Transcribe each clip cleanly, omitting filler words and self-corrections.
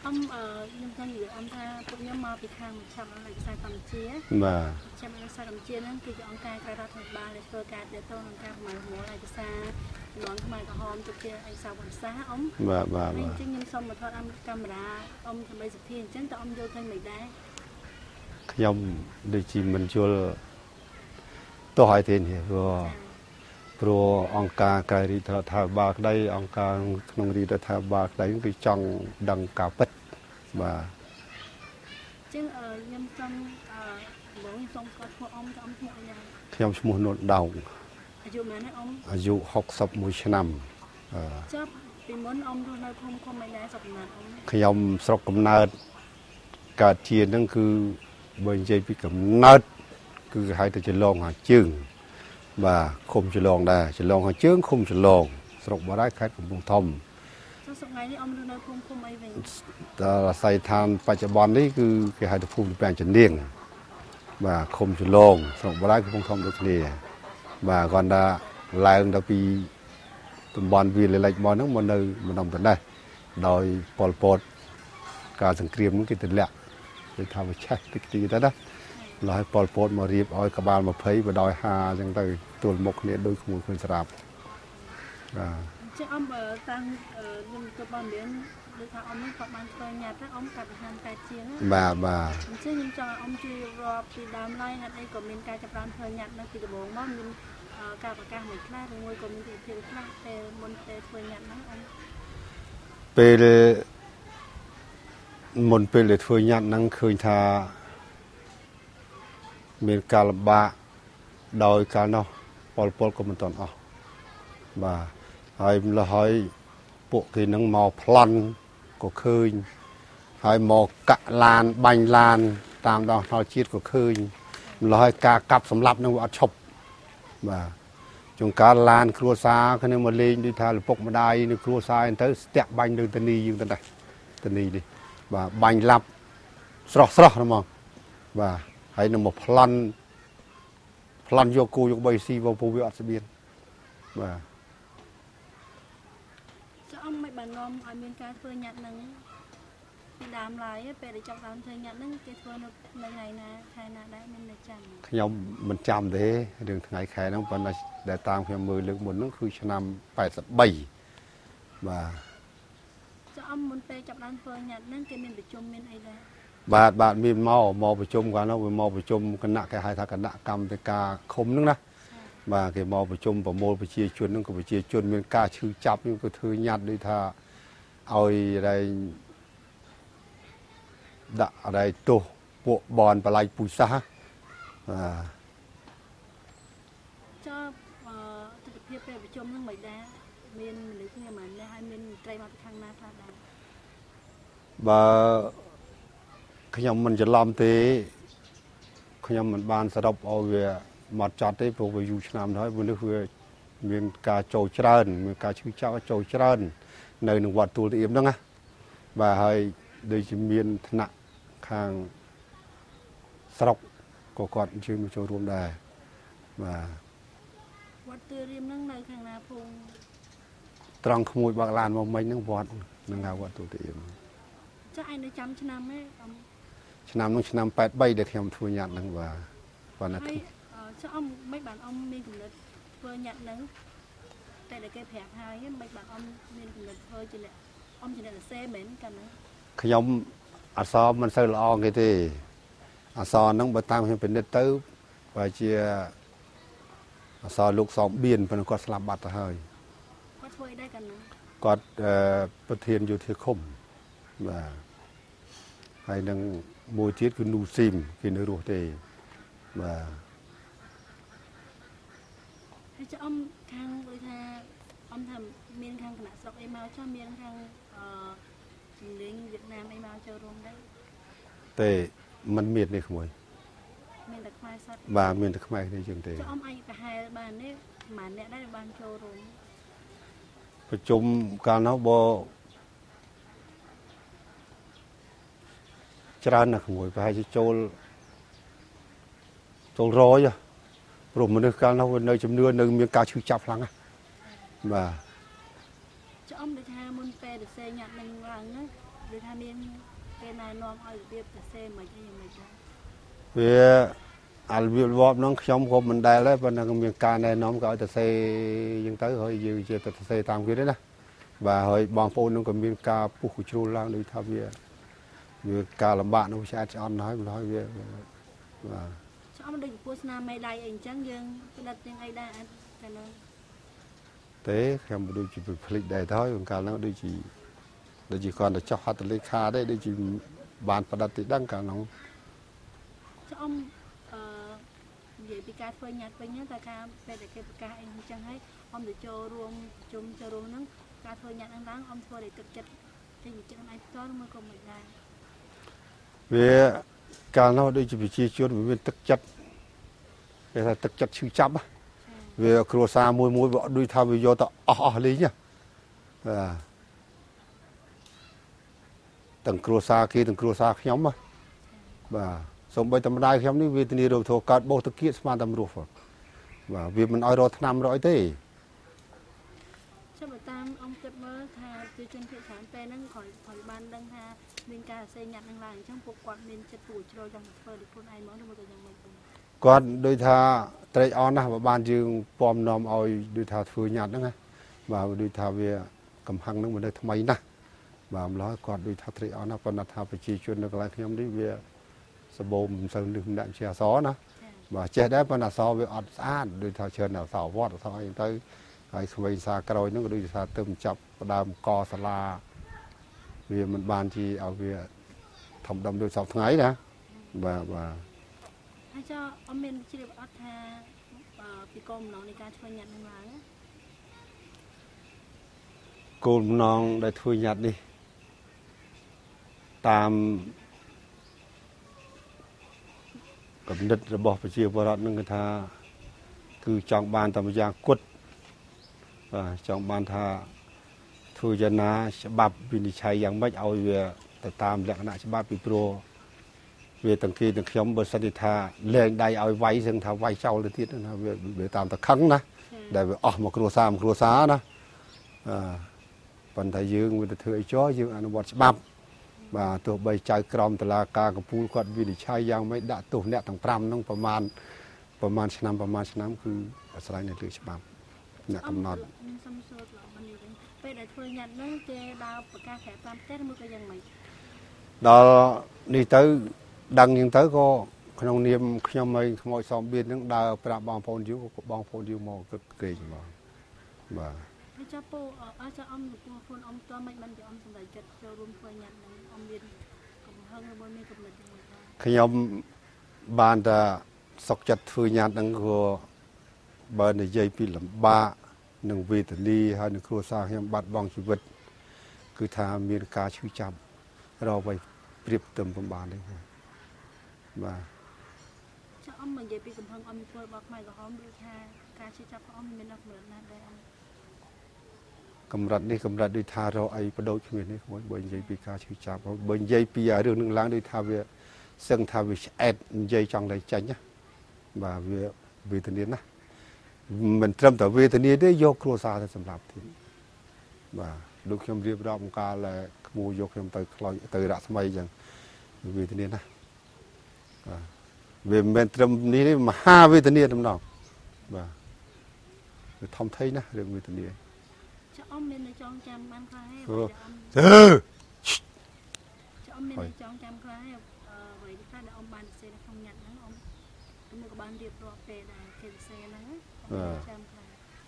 ông nhưng thân gì ông ta cũng nhớ mò bị khang chậm lại sai tầm chia mà chậm lại sai tầm chia nên khi ông cai ra thành ba để phơi cài để tôi ông cai mà mua lại xa nón cái mày có hòm chụp kia anh sao bằng xa ông anh chứ nhưng xong mà thôi ông camera ông thầm bây giờ thiên chính tao ông vô kênh mày đấy nhom để chỉ mình chưa tôi hỏi tiền thì rồi rồi ông ca cái đi thà bạc đây ông ca không đi thà bạc đấy cái trong đằng cà pết và chứ nhâm xong bố nhâm xong có thua ông cho ông thua nhà nhom mua nốt đầu อายุมันông อายุ61ឆ្នាំ chấp vì muốn ông thôi nơi không mấy đá sập mặt ông ខ្ញុំស្រុកកំណើតកើតជាហ្នឹងគឺបើនិយាយពីកំណើតគឺហៅទៅចលងហាជើងបាទឃុំចលងដែរចលងហាជើងឃុំចលងស្រុកបារាយខេត្តកំពង់ធំថ្ងៃនេះôngនៅភូមិឃុំអីវិញតើអាស័យដ្ឋានបច្ចុប្បន្ននេះគឺគេហៅថាភូមិពាំងចនាងបាទឃុំចលងស្រុកបារាយកំពង់ធំដូចគ្នាបាទគាត់ថាឡើងទៅពីតំបន់វាលិចមកហ្នឹងមកនៅម្ដុំទៅនេះដោយប៉ុលពតការសង្គ្រាមហ្នឹងគេទម្លាក់គេថាវាឆេះតិចតិចទៅណាឡើយប៉ុលពតមករៀបឲ្យក្បាល20បដោយហាអញ្ចឹងទៅទល់មុខគ្នាដូចក្មួយឃើញស្រាប់បាទ chứ ông ở tăng nhưng cơ quan đến được thằng ông có ban chơi nhà các ông cặp hàng cài chiên á bà chứ nhưng cho ông chơi rọp thì đam lai ở đây có mình cài chập ban chơi nhặt nó thì được bốn món mình cặp cài mình khác rồi ngồi có mình thì chơi khác để môn để chơi nhặt nó ông ពេលមុនពេលដែលធ្វើញ៉ាត់ហ្នឹងឃើញថាមានការលំបាកដោយកាលនោះពលក៏មិនទាន់អស់បាទហើយម្ល៉េះហើយពួកគេនឹងមកប្លន់ក៏ឃើញហើយមកកាក់ឡានបាញ់ឡានតាមដងថ្នល់ជាតិក៏ឃើញម្ល៉េះហើយការកាប់សម្លាប់នឹងវាអត់ឈប់បាទជួនកាលឡានគ្រួសារគ្នាមកលេងដូចថាលពុកម្ដាយនៅគ្រួសារអញ្ទៅស្ទាក់បាញ់នៅធានីយើងទៅដែរធានីនេះបាទបាញ់ឡាប់ស្រស់ហ្មងបាទហើយនឹងមកប្លន់យកគូយក3ស៊ីមកពូវាអត់ស្បៀនបាទ ông mấy bạn nom ở bên cái phơi nhặt nắng đi đám lại về để trong đám phơi nhặt nắng cái phơi nó ngày nào khai nào đấy mình để chăm ខ្ញុំមិនចាំទេរឿងថ្ងៃខែហ្នឹងប៉ុន្តែដែលតាមខ្ញុំមើលលើកមុនហ្នឹងគឺឆ្នាំ83បាទ cho ông muốn về trong đám phơi nhặt nắng cái mình phải chôm mình ấy đấy បាទមានមកប្រជុំគាត់នោះវាមកប្រជុំគណៈគេហៅថាគណៈកម្មវិការឃុំហ្នឹងណាបាទគេមកប្រជុំប្រមូលប្រជាជនហ្នឹងក៏ប្រជាជនមានការឈឺចាប់ហ្នឹងក៏ធ្វើញ៉ាត់ដូចថាឲ្យដាក់อะไรទោសពួកបនបល័យពូជសាសបាទ cho thực hiện vềประชุมហ្នឹងមិនដែរមានមនុស្សគ្នាមិនដែរហើយមានត្រីមកពីខាងណាខ្លះដែរបើខ្ញុំមិនច្រឡំទេខ្ញុំមិនបានសរុបឲ្យវាមកចត់ទេព្រោះវាយូរឆ្នាំហើយមនុស្សវាមានការចូលច្រើនមានការឈឺចាប់ចូលច្រើននៅក្នុងវត្តទួលទាមហ្នឹងណាបាទហើយដូចជាមានឋានៈខាងស្រុកក៏គាត់អញ្ជើញមកចូលរួមដែរបាទវត្តទាមហ្នឹងនៅខាងណាភូមិត្រង់ក្មួយបើកឡានមកមិញហ្នឹងវត្តហ្នឹងហៅវត្តទួលទាមចាឯងនៅចាំឆ្នាំហ៎ឆ្នាំនោះឆ្នាំ83ដែលខ្ញុំធ្វើញ៉ាត់ហ្នឹងបាទប៉ុន្តែចាអ៊ំមិនបានអ៊ំមានគំនិតធ្វើញ៉ាត់ហ្នឹងតែតែគេប្រាប់ហើយមិនបានអ៊ំមានគំនិតធ្វើជាអ៊ំជាអ្នកសេមែនកាលហ្នឹងខ្ញុំអសរមិនសូវល្អគេទេអសរហ្នឹងបើតាមខ្ញុំពិនិត្យទៅបើជាអសរលោកសំបៀនប៉ុន្តែគាត់ស្លាប់បាត់ទៅហើយគាត់ធ្វើអីដែរកាលហ្នឹងគាត់ប្រធានយោធាឃុំបាទហើយនឹងមួយទៀតគឺនូស៊ីមគេនៅរស់ទេបាទហើយចាអ៊ំខាងដូចថាអ៊ំថាមានខាងគណៈស្រុកអីមកចាមានខាងជំនាញវៀតណាមអីមកចូលរួមដែរទេมันមាននេះក្មួយមានតែខ្មែរសតបាទមានតែខ្មែរនេះជាងទេចាអ៊ំអាចប្រហែលបាននេះប្រហែលអ្នកដែរបានចូលរួមប្រជុំកាលនោះបើច្រើនណាស់ក្មួយប្រហែលជាចូល100ព្រោះមនុស្សកាលនោះនៅជំនឿនៅមានការឈឺចាប់ខ្លាំងណាស់បាទចាអ៊ំដូចថាមុនពេលទៅសេញ៉ាត់នឹងឡើងណាឬថាមានគេណែនាំឲ្យរបៀបសរសេរមិនអីមិនដែរវាអារបៀបរបបហ្នឹងខ្ញុំក៏មិនដែលដែរប៉ុន្តែមានការណែនាំក៏ឲ្យទៅសេអញ្ចឹងទៅហើយយើងជាទៅសេតាមគេទេណាបាទហើយបងប្អូនហ្នឹងក៏មានការពុះជ្រួលឡើងដូចថាវាការលំបាកនោះឆ្អែតឆ្អន់ហើយមិនហើយវាបាទឆ្អមដូចពូស្នាមេដៃអីអញ្ចឹងយើងផ្ដិតទាំងអីដែរអត់តែនៅទេខ្ញុំដូចជាភ្លេចដែរទៅហើយកាលហ្នឹងដូចជាគាត់ទៅចោះហត្ថលេខាដែរដូចជាបានផ្ដិតទីដឹងកាលហ្នឹងឆ្អមនិយាយពីការធ្វើញ៉ាត់វិញតែការពេលដែលគេប្រកាសអីអញ្ចឹងហើយអមទៅចូលរួមជុំចូលរួមហ្នឹងការធ្វើញ៉ាត់ហ្នឹងឡើងអមធ្វើឲ្យទឹកចិត្តចេញពីចិត្តឯងផ្ទាល់មកក៏មិនដែរវាកាលនោះដូចជាប្រជាជនវាមានទឹកចិត្តគេថាទឹកចិត្តឈឺចាប់វាគ្រួសារមួយវាដូចថាវាយកទៅអស់លេងណាបាទទាំងគ្រួសារគេទាំងគ្រួសារខ្ញុំបាទសូម្បីតែម្ដាយខ្ញុំនេះវេទនារោគធោកើតបោសតគៀកស្មានតែរស់បាទវាមិនឲ្យរកថ្នាំរកអីទេចាំតាមអង្គគិតមើលថាប្រជាជនភាគច្រើនពេលហ្នឹងគាត់បានដឹងថាមានការសរសេរញ៉ាត់នឹងឡើងអញ្ចឹងពួកគាត់មានចិត្តពួរជ្រោយចង់ធ្វើដូចខ្លួនឯងមកឬមកទៅយ៉ាងម៉េចគាត់ដូចថាត្រេកអរណាស់បើបានយើងពំនាំឲ្យដូចថាធ្វើញ៉ាត់ហ្នឹងណាបាទដូចថាវាកំហឹងហ្នឹងមិននៅថ្មីណាស់បាទម្ល៉េះគាត់ដូចថាត្រេកអរណាស់ប៉ុន្តែថាប្រជាជននៅកន្លែងខ្ញុំនេះវាសម្បូរមិនសូវនឹកដាក់ជាអសណាបាទចេះដែរប៉ុន្តែអសវាអត់ស្អាតដូចថាច្រើនអសវត្តអសអីទៅហើយស្វែងសារក្រោយហ្នឹងក៏ដូចថាទៅចាប់ផ្ដើមកសាលាវាមិនបានជាឲ្យវាធំដុំដូចសពថ្ងៃណាបាទហើយចុះអមមានជ្រាបអត់ថាពីគោលបំណងនៃការធ្វើញ៉ាត់នឹងឡើងគោលបំណងដែលធ្វើញ៉ាត់នេះតាមកំណត់របស់ប្រជាពលរដ្ឋនឹងគឺថាគឺចង់បានតែម្យ៉ាងគត់បាទចង់បានថាធ្វើយ៉ាងណាច្បាប់វិនិច្ឆ័យយ៉ាងម៉េចឲ្យវាទៅតាមលក្ខណៈច្បាប់ពីព្រោះវាទាំងគេទាំងខ្ញុំបើសិនថាលែងដៃឲ្យវាយសឹងថាវាយចោលទៅទៀតណាវាតាមតែខឹងណាដែលវាអស់មកគ្រួសារណាប៉ុន្តែយើងវាទៅធ្វើអីចោះយើងអនុវត្តច្បាប់បាទទោះបីចៅក្រមតុលាការកំពូលគាត់វិនិច្ឆ័យយ៉ាងម៉េចដាក់ទោសអ្នកទាំង5ហ្នឹងប្រមាណឆ្នាំគឺអាស្រ័យនៅលើច្បាប់អ្នកកំណត់សំសួរលោកបាននេះវិញពេលដែលធ្វើញ៉ាត់ហ្នឹងគេដើរប្រកាសប្រាប់តាមផ្ទះឬក៏យ៉ាងម៉េចដល់នេះទៅដឹងយ៉ាងទៅក៏ក្នុងនាមខ្ញុំឲ្យខ្មោចសំបៀនហ្នឹងដើរប្រាប់បងប្អូនយើងក៏បងប្អូនយើងមកគិតក្រែងមកបាទហើយចុះពូអស់ចុះអមខ្លួនអមតមិនបានជាអមសម្រេចចិត្តចូលរួមធ្វើញ៉ាត់ហ្នឹងអមមានកំហឹងឬមានកំណត់យ៉ាងម៉េចខ្ញុំបានតែសុខចិត្តធ្វើញ៉ាត់ហ្នឹងក៏បើនិយាយពីលំបាកនិងវេទនាហើយនឹងគ្រួសារខ្ញុំបាត់បង់ជីវិតគឺថាមានការឈឺចាប់រកໄວប្រៀបទៅមិនបានទេបាទចុះអមនិយាយពីកំហឹងអមធ្វើរបស់ខ្មែរក្រហមដូចថាការឈឺចាប់របស់អមមានដល់កម្រិតណាស់ដែរអមកម្រិតនេះកម្រិតដូចថារកអីបដូរគ្មាននេះខ្ញុំបើនិយាយពីការឈឺចាប់បើនិយាយពីរឿងនឹងឡើងដូចថាវាសឹងថាវាឆ្អែតនិយាយចង់តែចាញ់ណាបាទវាវេទនាណាមិនត្រឹមតែវេទនាទេយកគ្រួសារទៅសម្រាប់ទៀតបាទដូចខ្ញុំរៀបរាប់អង្គការក្មួយយកខ្ញុំទៅខ្លោចទៅរកស្មីអញ្ចឹងវេទនាណាបាទវាមិនមែនត្រឹមនេះទេមហាវេទនាតំណងបាទវាធំធេងណារឿងវេទនាចុះអមមានចងចាំបានខ្លះហើយចុះអមមានចងចាំខ្លះហើយអ្វីខ្លះដែលអមបានសរសេរនៅក្នុងញ៉ាត់ហ្នឹងអមក៏បានរៀបរាប់ពេលដែលគេសរសេរហ្នឹងចាំខ្លះ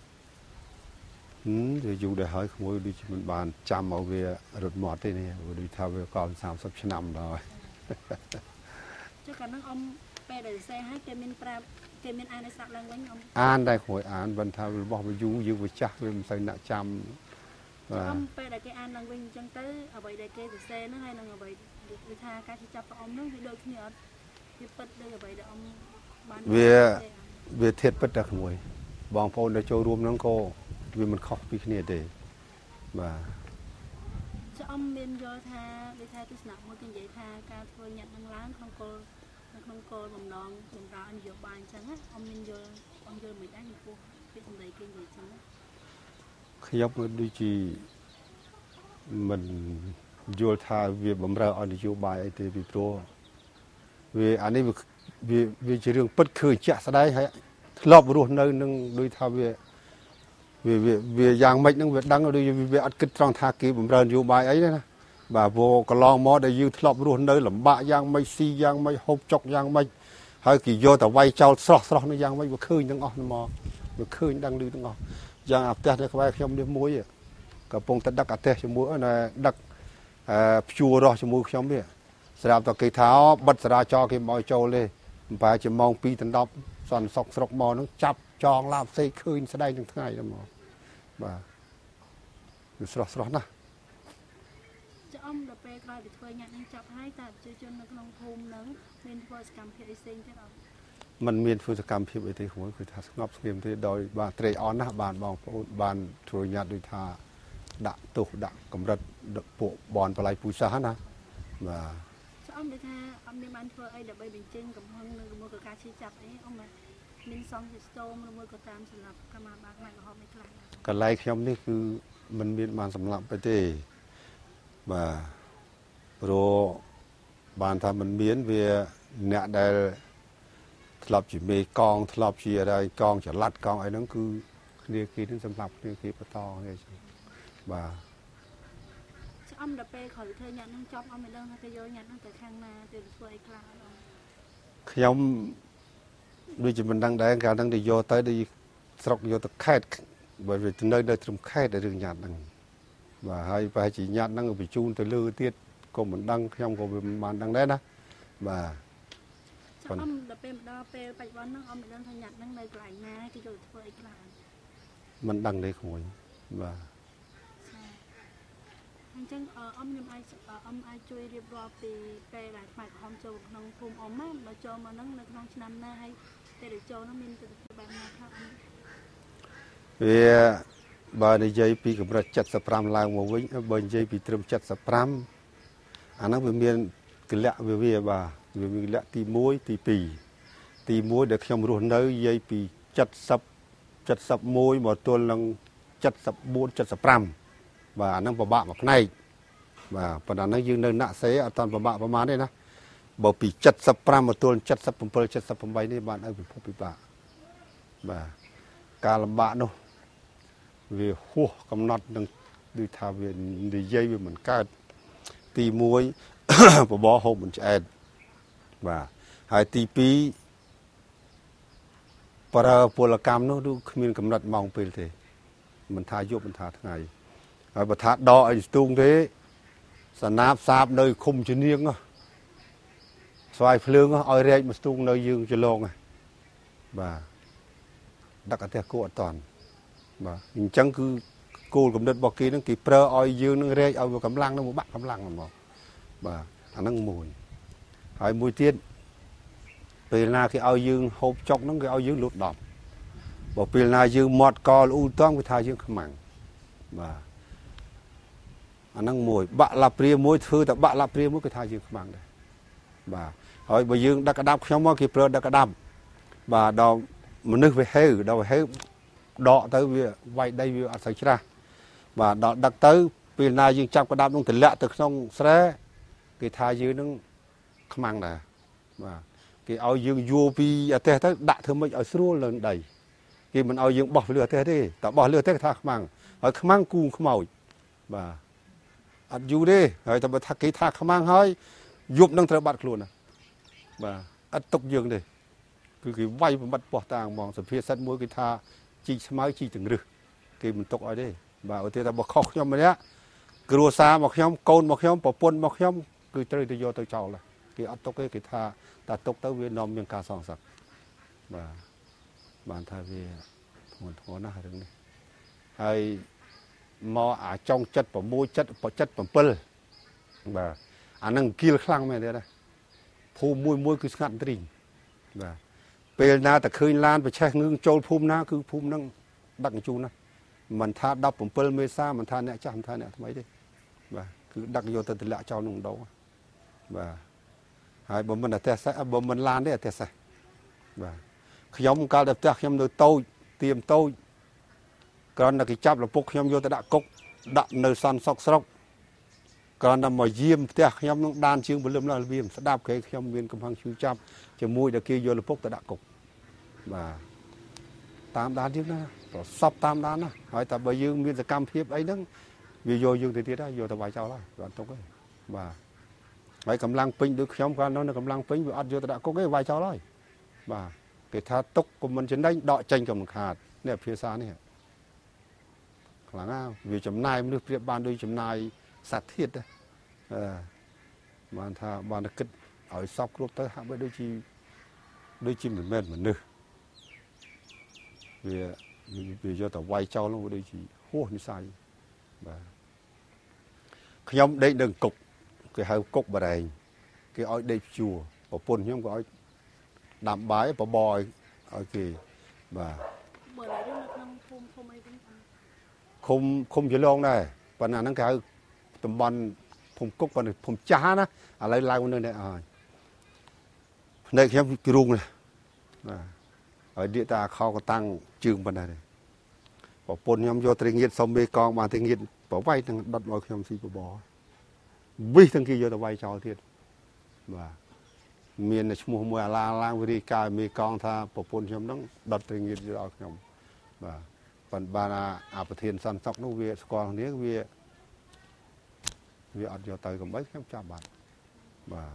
វាយូរដែរហើយក្មួយដូចមិនបានចាំមកវារត់មាត់ទេនេះដូចថាវាកល30ឆ្នាំដល់ចុះកាលហ្នឹងអមពេលដែលសរសេរហើយគេមានប្រាប់គេមានអានឲ្យស្ដាប់ឡើងវិញអមអានដែរក្មួយអានមិនថារបស់វាយូរយើងវាចាស់វាមិនសូវណាក់ចាំអមពេលដែលគេអានឡើងវិញអញ្ចឹងទៅអ្វីដែលគេសរសេរហ្នឹងហើយនឹងអ្វីគឺថាការជិះចាប់របស់អមហ្នឹងវាដូចគ្នាអត់វាពិតដូចអ្វីដែលអមបានវាធៀបពិតតែក្មួយបងប្អូនដែលចូលរួមហ្នឹងក៏វាមិនខុសពីគ្នាទេបាទចុះអមមានយល់ថាដូចថាទស្សនៈមួយគេនិយាយថាការធ្វើញ៉ាត់នឹងឡើងក្នុងគោលបំណងសម្រាប់នយោបាយអញ្ចឹងអមមានយល់មិនដែរចំពោះពាក្យសម្ដីគេនិយាយអញ្ចឹងខ្ញុំដូចជាមិនយល់ថាវាបំរើឲ្យនយោបាយអីទេពីព្រោះវាអានេះវាជារឿងពិតឃើញជាក់ស្ដែងហើយធ្លាប់រស់នៅនឹងដូចថាវាយ៉ាងម៉េចហ្នឹងវាដឹងដូចវាអត់គិតត្រង់ថាគេបំរើនយោបាយអីទេណាបាទព្រោះកន្លងមកដែលយើងធ្លាប់រស់នៅលំបាកយ៉ាងម៉េចស៊ីយ៉ាងម៉េចហូបចុកយ៉ាងម៉េចហើយគេយកតែវាយចោលស្រស់នោះយ៉ាងម៉េចវាឃើញទាំងអស់មកវាឃើញដឹងឮទាំងអស់យ៉ាងអាផ្ទះនៅក្បែរខ្ញុំនេះមួយកំពុងតែដឹកអាផ្ទះជាមួយណាដឹកព្យួររស់ជាមួយខ្ញុំនេះស្រាប់តែគេថាបិទសារាចរគេមកឲ្យចូលទេប្រហែលជាម៉ោង2 ដល់ 10សន្តិសុខស្រុកមកហ្នឹងចាប់ចងឡាបផ្សេងឃើញស្ដែងទាំងថ្ងៃហ្នឹងមកបាទវាស្រស់ណាស់ចាអ៊ំដល់ពេលក្រោយពីធ្វើញាក់នឹងចាប់ហើយតើប្រជាជននៅក្នុងភូមិហ្នឹងមានធ្វើសកម្មភាពអីផ្សេងទៀតអត់มันមានធ្វើសកម្មភាពអីទេគ្រូគឺថាស្ងប់ស្ងៀមទេដោយបាទត្រេកអរណាស់បានបងប្អូនបានធ្វើញាក់ដូចថាដាក់ទោសដាក់កម្រិតពួកបនបល័យពូសាសណាបាទចាអ៊ំដូចថាអ៊ំមានបានធ្វើអីដើម្បីបញ្ចេញកំហឹងនៅមួយក៏ការឈឺចាប់អីអ៊ំមានសងជាស្ទមឬមួយក៏តាមសម្រាប់កម្មាបាលផ្នែកកំហុសនេះខ្លះកន្លែងខ្ញុំនេះគឺมันមានបានសម្រាប់ទៅទេបាទព្រោះបានថាมันមានវាអ្នកដែលធ្លាប់ជាមេកងធ្លាប់ជាอะไรកងចល័តកងអីហ្នឹងគឺគ្នាគេនឹងសម្រាប់គ្នាគេបន្តគ្នាចឹងបាទអ៊ំដល់ពេលក្រោយពីធ្វើញាក់នឹងចប់អ៊ំមិនដឹងថាគេយកញាក់នឹងទៅខាងណាទៅធ្វើអីខ្លះអ៊ំខ្ញុំដូចជាមិនដឹងដែរកាលហ្នឹងទៅយកទៅដូចស្រុកយកទៅខេត្តបើវានៅត្រឹមខេត្តរឿងញាត់ហ្នឹងបាទហើយប្រហែលជាញាត់ហ្នឹងបញ្ជូនទៅលើទៀតក៏មិនដឹងខ្ញុំក៏មិនបានដឹងដែរណាបាទអ៊ំដល់ពេលដល់ពេលបច្ចុប្បន្នហ្នឹងអ៊ំមិនដឹងថាញាត់ហ្នឹងនៅកន្លែងណាគេយកទៅធ្វើអីខ្លះមិនដឹងទេគ្រូបាទអញ្ចឹងអ៊ំខ្ញុំអាចជួយរៀបរាប់ពីពេលដែលផ្នែកកំហុសចូលក្នុងភូមិអ៊ំណាបើចូលមកហ្នឹងនៅក្នុងឆ្នាំណាហើយពេលដែលចូលហ្នឹងមានទិដ្ឋភាពបែបណាខ្លះវាបើនិយាយពីកម្រិត75ឡើងមកវិញបើនិយាយពីត្រឹម75អាហ្នឹងវាមានកលៈវាបាទវាមានកលៈទី1ទី2ទី1ដែលខ្ញុំរស់នៅនិយាយពី71មកទល់នឹង74 75បាទអាហ្នឹងពិបាកមួយផ្នែកបាទប៉ុន្តែហ្នឹងយើងនៅណាក់សេអត់តាន់ពិបាកប្រហែលទេណាបើពី75មកទល់77 78នេះបានឲ្យពិភពពិបាកបាទការលំបាកនោះវាហួសកំណត់នឹងដូចថាវានិយាយវាមិនកើតទី1បបរហូបមិនឆ្អែតបាទហើយទី2ប្រើពលកម្មនោះគឺគ្មានកំណត់ម៉ោងពេលទេមិនថាយប់មិនថាថ្ងៃហើយបើថាដកឲ្យស្ទូងទេសណាបសាបនៅឃុំជំនាញស្វាយភ្លើងឲ្យរែកមកស្ទូងនៅយើងចលងបាទដឹកអធិគោអត់តាន់បាទអញ្ចឹងគឺគោលកំណត់របស់គេហ្នឹងគេប្រើឲ្យយើងនឹងរែកឲ្យវាកម្លាំងនឹងបាក់កម្លាំងមកបាទអាហ្នឹងមួយហើយមួយទៀតពេលណាគេឲ្យយើងហូបចុកហ្នឹងគេឲ្យយើងលូត10បើពេលណាយើងមាត់កលអ៊ូតងគេថាយើងខ្មាំងបាទអាហ្នឹងមួយបាក់ឡាព្រាមួយធ្វើតែបាក់ឡាព្រាមួយគេថាយើងខ្មាំងដែរបាទហើយបើយើងដឹកកដាប់ខ្ញុំមកគេប្រើដឹកកដាប់បាទដល់មនុស្សវាហេវដល់វាហេវដកទៅវាវាយដីវាអត់សូវច្រាស់បាទដល់ដឹកទៅពេលណាយើងចាប់កដាប់នឹងទម្លាក់ទៅក្នុងស្រែគេថាយើងនឹងខ្មាំងដែរបាទគេឲ្យយើងយួរពីអាទេសទៅដាក់ធ្វើម៉េចឲ្យស្រួលលើដីគេមិនឲ្យយើងបោះលើអាទេសទេតែបោះលើអាទេសគេថាខ្មាំងហើយខ្មាំងគូខ្មោចបាទអត់យូរទេហើយតែបើថាគេថាខ្មាំងហើយយប់នឹងត្រូវបាត់ខ្លួនណាបាទអត់ទុកយើងទេគឺគេវាយបំបត្តិពោះតាំងហ្មងសុភាសិតមួយគេថាជីកស្មៅជីកទាំងរឹសគេមិនទុកឲ្យទេបាទឧទាហរណ៍ថាបើខុសខ្ញុំម្នាក់គ្រួសារមកខ្ញុំកូនមកខ្ញុំប្រពន្ធមកខ្ញុំគឺត្រូវទៅយកទៅចោលដែរគេអត់ទុកទេគេថាតែទុកទៅវានាំមានការសងសឹកបាទបានថាវាធ្ងន់ធ្ងរណាស់រឿងនេះហើយមកអាចុង76 77បាទអានឹងគៀលខ្លាំងមែនទេណាភូមិមួយគឺស្ងាត់ត្រីងបាទពេលណាតែឃើញឡានប្រឆេះងឿងចូលភូមិណាគឺភូមិហ្នឹងដឹកជញ្ជូនណាមិនថា17មេសាមិនថាអ្នកចាស់មិនថាអ្នកថ្មីទេបាទគឺដឹកយកទៅទម្លាក់ចោលក្នុងដងបាទហើយបើមិនអធិសេសបើមិនឡានទេអធិសេសបាទខ្ញុំកាលតែផ្ទះខ្ញុំនៅតូចទៀមតូចគ្រាន់តែគេចាប់លពុកខ្ញុំយកទៅដាក់គុកដាក់នៅសន្តិសុខស្រុក còn nằm mà diêm tiếc nhóm nó đan chương bự lắm là viêm sẽ đạp cái nhóm viên cầm hàng chú chăm cho mũi để kia vô là phúc ta đã cục và tam đan chứ nó sắp tam đan á hỏi ta bây giờ miền cam phiếp ấy nâng vì vô dương thì tiết đó vô ta vài cháu lại đoạn tốt ấy và vậy cầm lang pin được nhóm con nó cầm lang pin vừa ăn vô ta đã có cái vài cháu lại và cái tha tốc của mình trên đây đọ tranh cầm hạt này phía xa này là ngao vì chấm nai nước phía ban đôi chấm nai sạch thiết đấy mà tha ban được kết ở sóc lúc tới hạ với đôi chim mình mệt mình nư vì do tao quay trâu nó đôi chỉ hô như sai và nhóm đây đừng cục cái hai cục bà này cái oi đây chùa bỏ pôn nhóm gọi đảm bái bỏ bòi ở kì và không chỉ luôn này và là nó cái tầm bắn phồng cúc và phồng chá đó à lấy lai con này này nhóm cái rung này ở địa ta kho có tăng trường bên này bỏ pôn nhóm vô tình nghiệt xong bê con mà tình nghiệt bỏ vay thằng đặt vào nhóm xí bỏ vì thằng kia vô tao vay cho thiệt và miền này mua mua lang đi cài mì con tha bỏ pôn nhóm nó đặt tình nghiệt vô nhóm và phần ba làประเทศ săn sóc nó về còn nếu về ăn vô tới còn mấy trăm trăm bạc và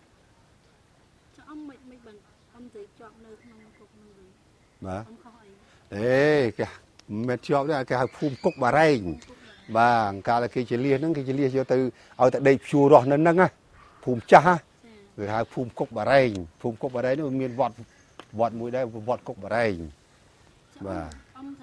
mà ê cái mẹ chọn đó cái phun cúc bà rây và cả là cái chỉ lia cho từ ở tại đây chùa rồi nên nâng á phun cha rồi hai phun cúc bà rây nó miền vọt mũi đây vọt cúc bà rây và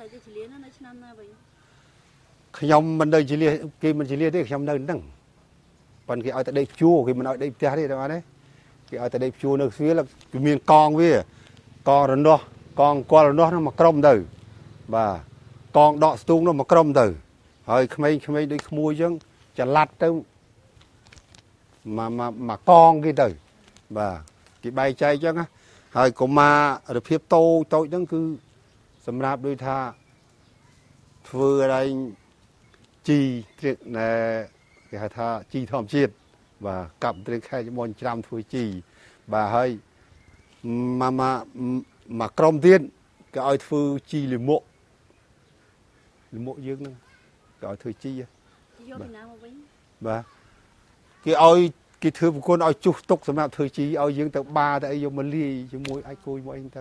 khi nhom mình đây chỉ lia khi mình chỉ lia đấy khi nhom nơi nâng còn cái ở tại đây chùa khi mình ở đây cha đi đâu đấy cái ở tại đây chùa nơi phía là cái miền con với con rồi đó con qua rồi nó mà crom từ và con đọ tung nó mà crom từ rồi không đi mua chứ chả lạt đâu mà con cái từ và cái bay chay chứ á rồi cũng mà được phép tôi đó cứ sầm rạp đôi tha vừa đây chi này cái tha chi thòm chiết và cầm trên khay cho mòn trăm thôi chi và hơi mà crom tiên cái oi thư chi liềm mộ dương nữa cái oi thư chi và cái oi cái thư của con oi chúc túc sớm nào thư chi oi dương từ ba tại dùng mình ly cho môi ai coi mỗi anh ta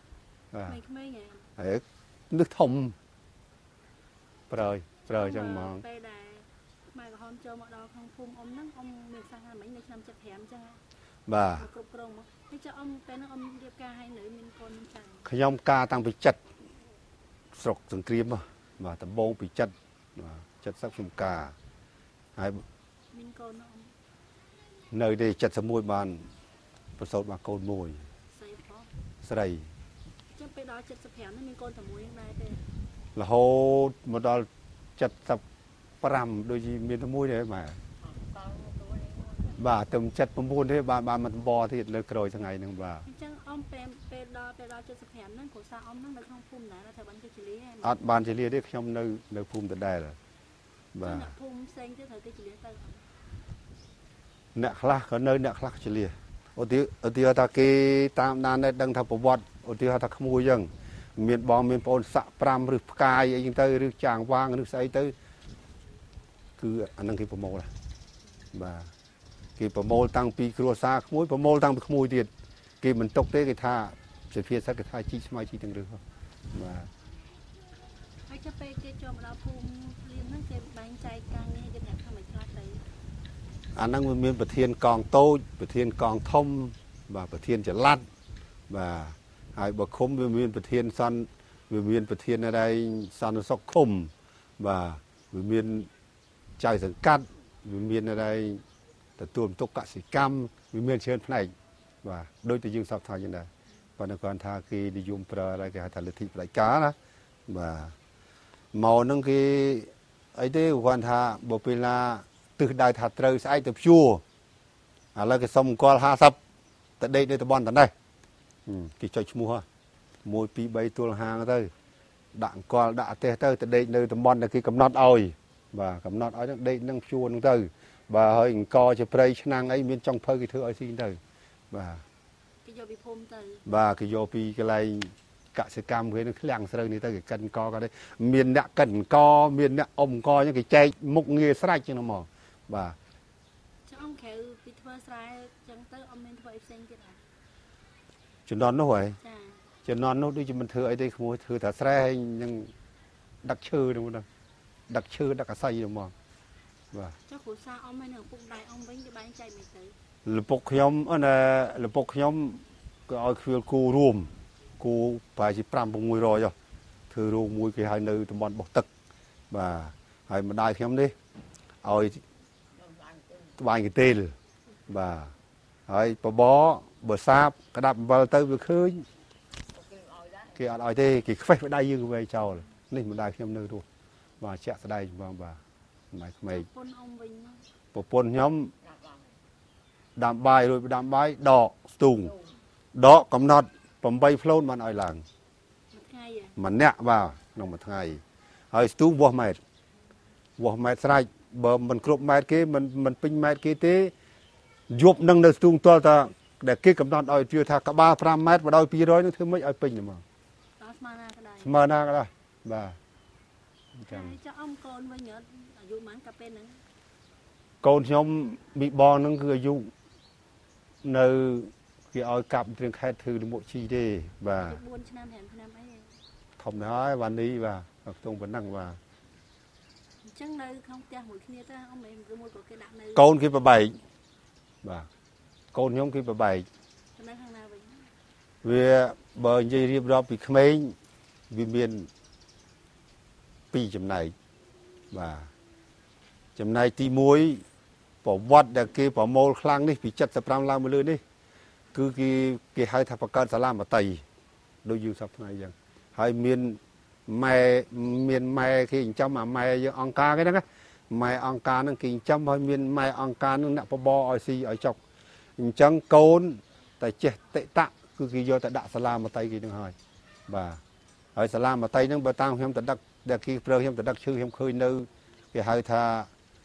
à nước thông rồi chẳng mong bà khi ông ca tăng bị chặt sọc từng kìm mà tầm bông bị chặt sắc sum ca hai nơi đây chặt sầm môi bànประสบมาโกนมวยใส่là hồ một đòn chặt sập pram đôi gì miền môi đấy mà bà tầm chặt bom bồn thế bà mặt bò thìเลยrồiทั้งไงนึงbàอัดบานเฉลี่ยได้ខ្ញុំនៅភូមិដដែលបាទភូមិផ្សេងទៀតត្រូវតែเฉลี่ยទៅអ្នកខ្លះក៏នៅអ្នកខ្លះเฉลี่ยឧទាហរណ៍ថាគេតាមដានដឹងថាប្រវត្តិឧទាហរណ៍ថាក្មួយអញ្ចឹងមានបងមានប្អូនសាក់5ឬផ្កាយអីចឹងទៅឬចាងវាងឬស្អីទៅគឺអានឹងគេប្រមូលបាទគេប្រមូលតាំងពីគ្រួសារក្មួយប្រមូលតាំងពីក្មួយទៀតគេមិនຕົកទេគេថាសុភាសិតគេថាជីស្មៅជីទាំងរឹសបាទហើយចាប់ពេលគេចូលមកដល់ភូមិលៀនហ្នឹងគេបែងចែកការងារគេថាមិនខ្លះទៅអាហ្នឹងវាមានប្រធានកងតូចប្រធានកងធំបាទប្រធានចល័តបាទហើយបើឃុំវាមានប្រធានសន្តិវាមានប្រធានอะไรសន្តិសុខឃុំបាទវាមានចៅសង្កាត់វាមានอะไรទទួលបន្ទុកកសិកម្មវាមានច្រើនផ្នែកបាទដូចតែយើងសពថាយ៉ាងដែរប៉ុន្តែគាត់ថាគេនិយមប្រើอะไรគេហៅថាលទ្ធិផ្ដាច់ការណាបាទមកនឹងគេអីទេគាត់ថាបើពេលណាទិសដៅថាត្រូវស្អែកទៅព្យួរឥឡូវគេសុំអង្គល50ទៅដេកនៅតំបន់តនេះគេចុចឈ្មោះ1 2 3ទួលហាងទៅដាក់អង្គលដាក់អទេសទៅដេកនៅតំបន់ដែលគេកំណត់ឲ្យបាទកំណត់ឲ្យនឹងដេកនឹងព្យួរនឹងទៅ bà hơi co cho prey năng ấy miền trong phơi cái thứ ấy xin từ bà cái vô bị phôm từ bà cái vô pi cái này cả sự cam với nó lăng sơ này tới cái cân co cái đấy miền nạ cần co miền nạ ôm co những cái chay mục nghề sạch chứ nó mò bà cho ông khéo bị thưa sai chẳng tới ông nên thưa xanh cái nào chuyện đó nó vậy chuyện đó nó đi cho mình thưa ấy đây không thưa thả xe nhưng đặc trưng đúng không đặc trưng đặc say đúng không và cho khổ sao ông hay nở phục đại ông với cái bán chay mày tới lực bốc nhóm anh là lực bốc nhóm cái phiêu cu rùm cu phải chỉ pram bông mùi rồi thưa rùm mùi cái hai nơi tụi bọn bọc tật và hai mà đại nhóm đi ơi bài cái tên và hai bó bờ sáp cái đạp vào tới vừa khơi cái ở đây cái phải đây như vậy chào nên một đại nhóm nơi thôi và chạy ra đây và mày bộ pôn nhóm đàm bài rồi đàm bài đỏ tùng đỏ cầm nọt bấm bay flow mà nói làng mà nẹt vào nông một ngày hơi tùng vua mệt sai bờ mình cướp mệt kia mình pin mệt kia thế giúp nâng được tùng to ta để kia cầm nọt ở chưa thà cả 3-5 mét và đôi pi rồi nó thứ mấy ở pin mà mà na cái đó và cho ông con với nhớ dụ mảng cà phê nữa con nhóm bị bò nó cứ dụ nơi cái oi cặp trên khai thư được một chi đi và không nói và đi và tung vẫn năng và con kia bà bảy và con nhóm kia bà bảy vì bờ dây riêng đó bị khmei vì miền pi chấm này và chấm này ti muối bỏ vót để kia bỏ mol khlang đi bị chặt sập ram lao mà lươn đi cứ cái hai tháp cát sả lam mà tây đôi dư sập này vậy hai miền mai khi trong mà mai như ông ca cái đó mai ông ca nó kinh trong hai miền mai ông ca nó nạp bo ở si ở chọc chẳng côn tại chết tệ tạ cứ khi vô tại đạ sả lam mà tây kia đừng hỏi và ở sả lam mà tây nó bờ tang hem tại đặc để khi phơi hem tại đặc chư hem khơi nơi cái hai tha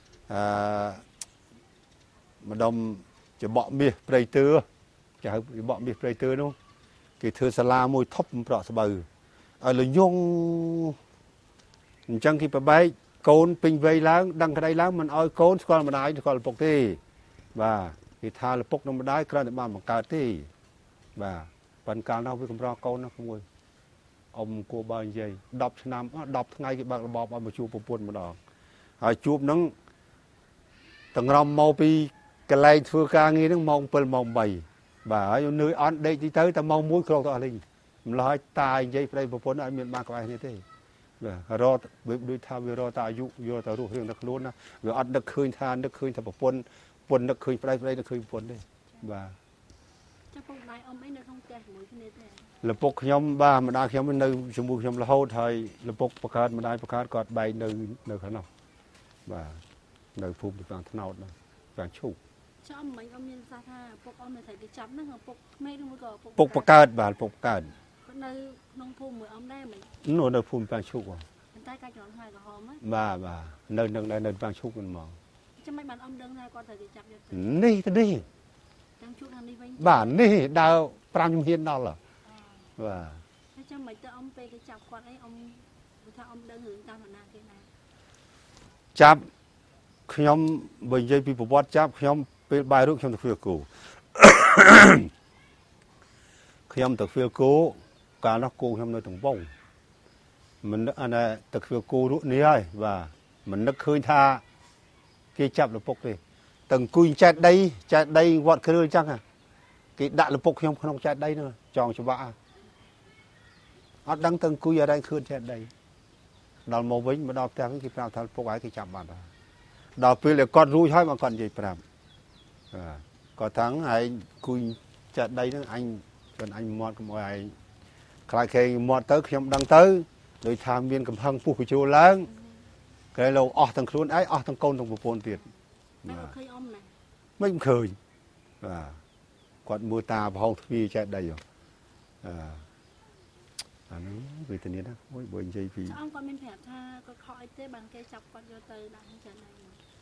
mà đông chỉ bọ miệt prey tưa chả bọ miệt prey tưa đúng cái thưa sả lam môi thấp bọ sờ bờ ở là nhung chẳng khi bà bay côn pin vây láng đăng cái đây láng mình oi côn còn mà đái còn là bọc tê và thì tha là bọc nó mà đái cái là mà cào tê và phần cào đâu với con rau côn nó không ơi ông cô bao nhiêu đọc năm đọc ngay cái bạc bọc mà chụp buồn mà đỏហើយជួបនឹងទាំងរំមកពីកន្លែងធ្វើការងារនឹងម៉ោង7ម៉ោង3បាទហើយនឿយអត់ដេកទីទៅតែម៉ោង1ក្រោកទៅអស់លេងម្ល៉េះតានិយាយប្តីប្រពន្ធឲ្យមានបានក្បែរគ្នាទេបាទរត់ដូចថាវារត់តែអាយុយកតែរស់រឿងតែខ្លួនណាវាអត់នឹកឃើញថាប្រពន្ធនឹកឃើញប្តីនឹកឃើញប្រពន្ធទេបាទចាំពុកដៃអ៊ំអីនៅក្នុងផ្ទះជាមួយគ្នាទេលពុកខ្ញុំបាទម្ដាយខ្ញុំនៅជាមួយខ្ញុំរហូតហើយលពុកបកើតម្ដាយបកើតគាត់បែកនៅខាងនោះបាទនៅភូមិខាងថ្នោតនោះខាងឈូកចាំមិញអ៊ំមានសាថាពុកអ៊ំនៅតែគេចាប់ហ្នឹងពុកក្មេងនោះក៏ពុកបកើតបាទពុកបកើតគាត់នៅក្នុងភូមិមួយអ៊ំដែរមិញនៅភូមិខាងឈូកតែកាច់ច្រឡំហើយក្រហមបាទនៅខាងឈូកហ្នឹងហ្មងចាំមិនបានអ៊ំដឹងថាគាត់ត្រូវគេចាប់យកទៅនេះទាំងឈូកខាងនេះវិញបាទនេះដើរ5ជំហានដល់បាទហើយចាំមិនទៅអ៊ំពេលគេចាប់គាត់អីអ៊ំថាអ៊ំដឹងរឿងតាមណាគេណាចាប់ខ្ញុំបើនិយាយពីប្រវត្តិចាប់ខ្ញុំពេលបាយរួចខ្ញុំទៅធ្វើគោខ្ញុំទៅធ្វើគោកាលនោះគោខ្ញុំនៅទាំងវងមិនអានទៅធ្វើគោរួចនេះហើយបាទមិននឹកឃើញថាគេចាប់លពុកទេទៅអង្គុយចែកដីវត្តគ្រឿអញ្ចឹងគេដាក់លពុកខ្ញុំក្នុងចែកដីនោះចងច្បាក់អត់ដឹងទៅអង្គុយអីឃើញចែកដីដល់មកវិញមកដល់ផ្ទះវិញគេប្រាប់ថាលពុកហើយគេចាប់បាត់ហើយដល់ពេលដែលគាត់រួចហើយមកគាត់និយាយប្រាប់គាត់ថាឯងគួយចាក់ដីហ្នឹងអញគាត់អញមាត់កុំឲ្យឯងខ្លាចគេមាត់ទៅខ្ញុំដឹងទៅដោយថាមានកំហឹងពុះបញ្ចូលឡើងគេលោកអស់ទាំងខ្លួនឯងអស់ទាំងកូនទាំងប្រពន្ធទៀតមិនឃើញអ៊ំណាមិនឃើញបាទគាត់មើលតាប្រហោងទ្វារចាក់ដីអានោះវេទនាណាមួយបើនិយាយពីអ៊ំគាត់មានប្រាប់ថាគាត់ខកអីទេបានគេចាប់គាត់យកទៅដាក់ក្នុងចានដី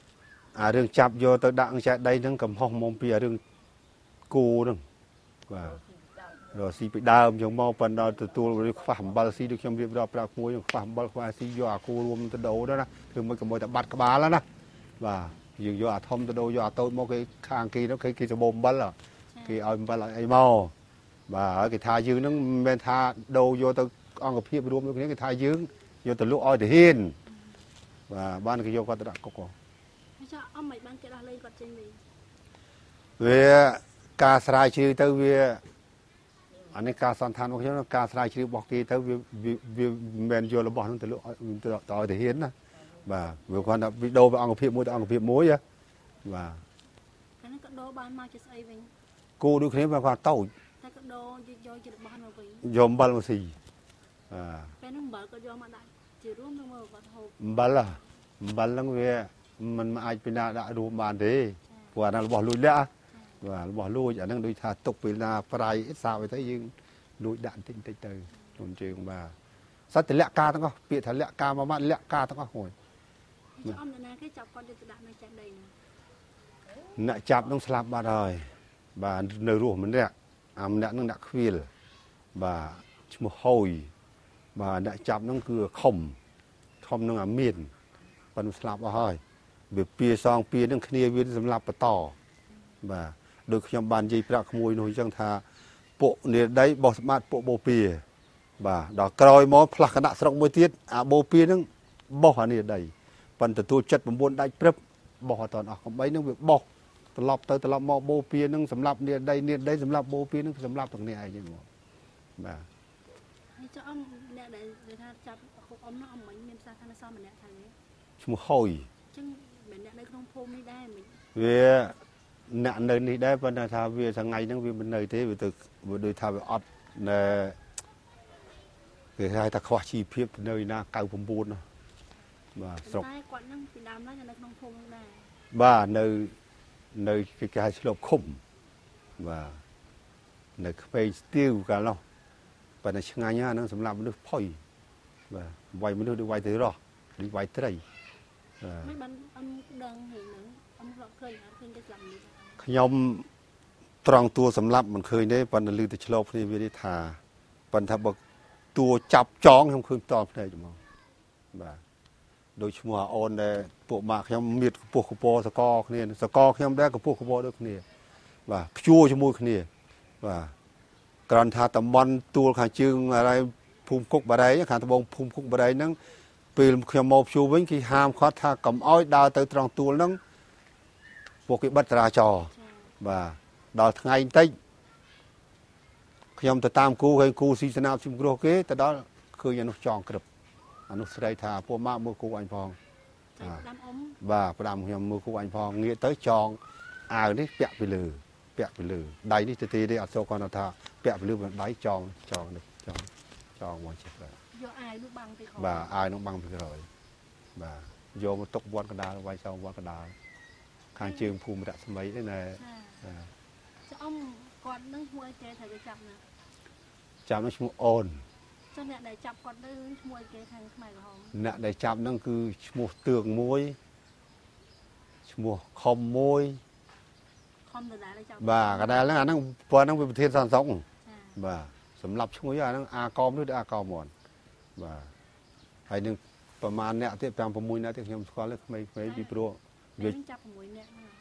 រឿងចាប់យកទៅដាក់ចែកដីហ្នឹងកំហុសមកពីរឿងគូហ្នឹងបាទរកស៊ីពីដើមយកមកប៉ុន្តែទទួលខ្វះអំបិលស៊ីដូចខ្ញុំរៀបរាប់ប្រាប់មួយខ្វះអំបិលខ្វះស៊ីយកអាគូរួមទៅដូរទៅណាគឺមិនកុំឲ្យតែបាត់ក្បាលណាបាទយើងយកអាធំទៅដូរយកអាតូចមកគេខាងគេនោះគេសបោអំបិលគេឲ្យអំបិលឲ្យអីមកបាទហើយគេថាយើងហ្នឹងមិនមែនថាដូរយកទៅអង្គភាពរួមដូចគ្នាគេថាយើងយកទៅលក់ឲ្យទៅហ៊ានបាទបានគេយកគាត់ទៅដាក់គុកហើយចុះអមមិនបានគេដោះលែងគាត់ចេញវិញវាការស្រាវជ្រាវទៅវាអានេះការសន្តានរបស់ខ្ញុំការស្រាវជ្រាវរបស់គេទៅវាមិនមែនយករបស់នោះទៅលក់ទៅឲ្យទៅហ៊ានណាបាទវាគាត់ថាវីដេអូពីអង្គភាពមួយទៅអង្គភាពមួយបាទកាលនោះក៏ដូរបានមកជាស្អីវិញគូដូចគ្នាវាគាត់តូចតែក៏ដូរយកជារបស់មកវិញយកអំបិលមកស៊ីពេលនោះអំបិលក៏យកមកដាក់ជារួមទៅមកគាត់ហូបអំបិលហ្នឹងវាមិនអាចពីណាដាក់រួមបានទេព្រោះអានោះរបស់លួចលាក់បាទរបស់លួចអាហ្នឹងដូចថាទុកពេលណាប្រៃសាបអីទៅយើងលួចដាក់បន្តិចទៅជូនជើងបាទសិតតែលក្ខការទាំងអស់ពាក្យថាលក្ខការមកម៉ាត់លក្ខការទាំងអស់ហ្នឹងអមណាគេចាប់គាត់ទៅដាក់នៅចាក់ដីណាអ្នកចាប់នឹងស្លាប់បាត់ហើយបាទនៅរស់ម្នាក់អាម្នាក់នឹងដាក់ខ្វៀលបាទឈ្មោះហយបាទអ្នកចាប់នឹងគឺខំនឹងអាមានប៉ុន្តែស្លាប់អស់ហើយវាពៀសងពៀនឹងគ្នាវាសម្រាប់បន្តបាទដូចខ្ញុំបាននិយាយប្រាប់ក្មួយនោះអញ្ចឹងថាពួកនេដីបោះសម្បត្តិពួកបូពៀបាទដល់ក្រោយមកផ្លាស់គណៈស្រុកមួយទៀតអាបូពៀនឹងបោះអានេដីប៉ុន្តែទទួលចិត្ត9ដាច់ព្រឹបបោះអត់តអស់កំបីនឹងវាបោះត្រឡប់ទៅត្រឡប់មកបូពៀនឹងសម្រាប់នេដីសម្រាប់បូពៀនឹងសម្រាប់ទាំងនេះឯងហ្នឹងមកបាទហើយចុះអមអ្នកដែលថាចាប់អមនោះអមមិញមានសាខានសមម្នាក់ថាទេឈ្មោះហយអញ្ចឹងមិនអ្នកនៅក្នុងភូមិនេះដែរមិញវាអ្នកនៅនេះដែរប៉ុន្តែថាវាថ្ងៃហ្នឹងវាមិននៅទេវាទៅវាដូចថាវាអត់ណែគេហៅថាខ្វះជីវភាពនៅណា99នោះបាទស្រុកតែគាត់ហ្នឹងពីដើមឡើយនៅក្នុងភូមិដែរបាទនៅគេហៅឆ្លប់ឃុំបាទនៅខ្វែងស្ទាវកាលនោះប៉ុន្តែឆ្ងាញ់ណាស់ហ្នឹងសម្រាប់មនុស្សផុយបាទវាយមនុស្សដូចវាយទៅរស់ដូចវាយត្រីមិនបានអមដឹងហ្នឹងអមរកឃើញគេស្លាប់នេះខ្ញុំត្រង់តួសម្លាប់មិនឃើញទេប៉ុន្តែឮតែឆ្លប់គ្នាវាថាប៉ុន្តែបើតួចាប់ចងខ្ញុំឃើញតភ្នែកហ្មងបាទដូចឈ្មោះអាអូនដែលពួកម៉ាក់ខ្ញុំមៀតកពុះកពសកគ្នាសកខ្ញុំដែរកពុះកពដូចគ្នាបាទខ្ជួជាមួយគ្នាបាទគ្រាន់ថាតំបន់ទួលខាងជើងอะไรភូមិគុកបារីខាងត្បូងភូមិគុកបារីហ្នឹងពេលខ្ញុំមកព្យួរវិញគេហាមគាត់ថាកុំអោយដើរទៅត្រង់ទួលហ្នឹងពួកគេបិទចរាចរណ៍បាទដល់ថ្ងៃបន្តិចខ្ញុំទៅតាមគូឃើញគូស៊ីស្នាប់ជំគ្រោះគេទៅដល់ឃើញអានោះចងក្រឹបអានោះស្រីថាពួកម៉ាក់មើលគូអញផងផ្ដាំអមបាទផ្ដាំខ្ញុំមើលគូអញផងងាកទៅចងអាវនេះពាក់ពីលើដៃនេះទៅទេអត់ចូលគាត់ថាពាក់ពីលើដៃចងនេះចងមកចិត្តយកអាវនោះបាំងពីក្រោយបាទអាវនោះបាំងពីក្រោយបាទយកមកទុកវត្តកណ្ដាលវាយចោលវត្តកណ្ដាលខាងជើងភូមិរស្មីនេះណែចាអមគាត់នឹងឈ្មោះអីគេថាគេចាប់ណាចាប់នោះឈ្មោះអូនចុះអ្នកដែលចាប់គាត់ទៅឈ្មោះអីគេខាងខ្មែរក្រហមអ្នកដែលចាប់ហ្នឹងគឺឈ្មោះទឿងមួយឈ្មោះខំមួយខំដដែលចាប់បាទកណ្ដាលហ្នឹងអាហ្នឹងព្រោះហ្នឹងវាប្រធានសន្តិសុខបាទសម្រាប់ឈ្មោះអាហ្នឹងអាកមឬអាកមមន់បាទហើយនឹងប្រហែលអ្នកទៀត5 6អ្នកទៀតខ្ញុំស្គាល់ទេក្មេងៗពីព្រោះវាចាប់6អ្នកហ្នឹង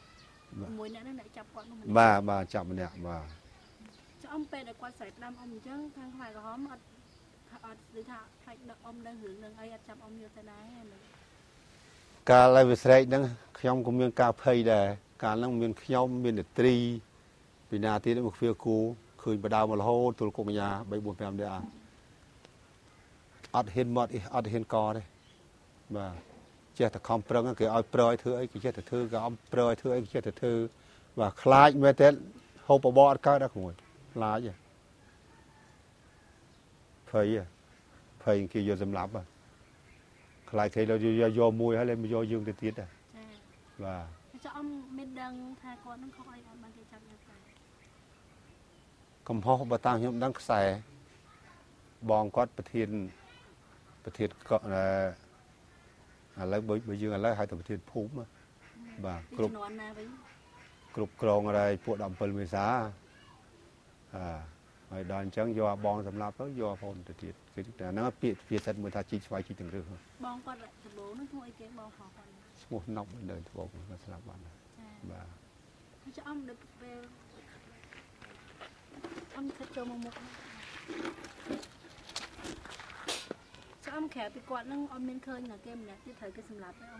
6អ្នកហ្នឹងអ្នកចាប់គាត់នោះបាទចាប់ម្នាក់បាទចុះអមពេលដែលគាត់ស្រែកដាំអមអញ្ចឹងខាងខ្មែរក្រហមអត់ដូចថាខ្លាចដឹកអមដឹងរឿងនឹងអីអត់ចាប់អមយកទៅដែរកាលឲ្យវាស្រែកហ្នឹងខ្ញុំក៏មានការភ័យដែរកាលហ្នឹងមានខ្ញុំមាននេត្រីពីណាទៀតមកខ្វៀគូឃើញបដៅមករហូតទល់គុកកញ្ញា3 4 5នាក់អត់ហ៊ានមកអត់ហ៊ានកទេបាទចេះតែខំប្រឹងគេឲ្យប្រឲ្យធ្វើអីគេចេះតែធ្វើគេអំប្រឲ្យធ្វើអីគេចេះតែធ្វើបាទខ្លាចមែនទេហូបបបអត់កើតដល់ក្មួយខ្លាចភ័យគេយកសម្លាប់ខ្លាចគេយកមួយហើយមកយកយើងទៅទៀតដែរបាទចុះអមមានដឹងថាគាត់នឹងខុសអីអត់បានគេចាប់យកទៅកំហុសបើតាមខ្ញុំដឹងខ្សែបងគាត់ប្រធានឥឡូវបើយើងឥឡូវហៅតែប្រធានភូមិបាទគ្រប់ជំនាន់ណាវិញគ្រប់គ្រងอะไรពួក17មេសាហើយដល់អញ្ចឹងយកបងសម្រាប់ទៅយកបងទៅទៀតគឺតែហ្នឹងពាក្យភាសាមួយថាជីកស្វាយជីកទាំងរឹសបងគាត់ដំបូងនោះធ្វើអីគេបងហោះគាត់ឈ្មោះណប់នៅត្បូងគាត់ស្លាប់បាត់បាទហើយចាំដល់ពេលគិតចូលមកមុខចាំក្រៅពីគាត់នឹងមានឃើញតែគេម្នាក់ទៀតត្រូវគេសម្លាប់ទេ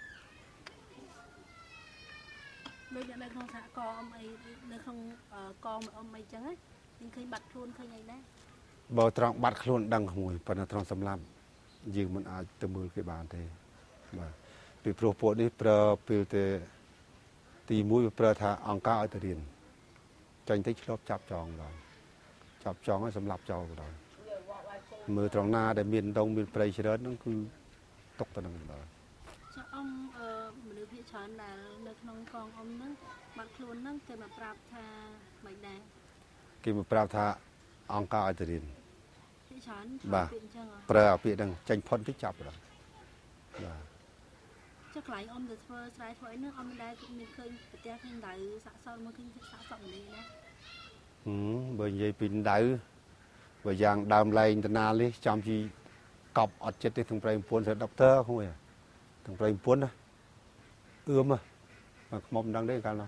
ដូចនៅក្នុងសហគមន៍អីនៅក្នុងកងអីចឹងណាឃើញបាត់ខ្លួនឃើញអីដែរបើត្រង់បាត់ខ្លួនដឹងក្មួយប៉ុន្តែត្រង់សម្លាប់យើងមិនអាចទៅមើលគេបានទេបាទពីព្រោះពួកនេះប្រើពេលតែទី1ប្រើថាអង្គការឲ្យទៅរៀនចាញ់ទៅឆ្លប់ចាប់ចងដល់ចាប់ចងឲ្យសម្លាប់ចោលដល់មើលត្រង់ណាដែលមានដងមានព្រៃច្រើនហ្នឹងគឺຕົកទៅនឹងដល់ចាមនុស្សភាគច្រើនដែលនៅក្នុងកងហ្នឹងបាត់ខ្លួនហ្នឹងគេមកប្រាប់ថាមិនដែរគេមកប្រាប់ថាអង្គការឲ្យទៅរៀនភាគច្រើនបាទប្រើពាក្យហ្នឹងចាញ់ផុតទៅចាប់ដល់បាទចុះកន្លែងទៅធ្វើស្រែធ្វើអីហ្នឹងមិនដែលមានឃើញប្រទេសឃើញដៅសាក់សល់មើលឃើញសាក់សក់នេះណាបើនិយាយពីដៅបើយ៉ាងដើមលែងតាណានេះចាំជីកប់អត់ចិត្តទេទាំងប្រៃ9ស្រីដុកទ័រហ្នឹងទាំងប្រៃ9ណាអឿមមកខ្មុំមិនដឹងទេកាលនោះ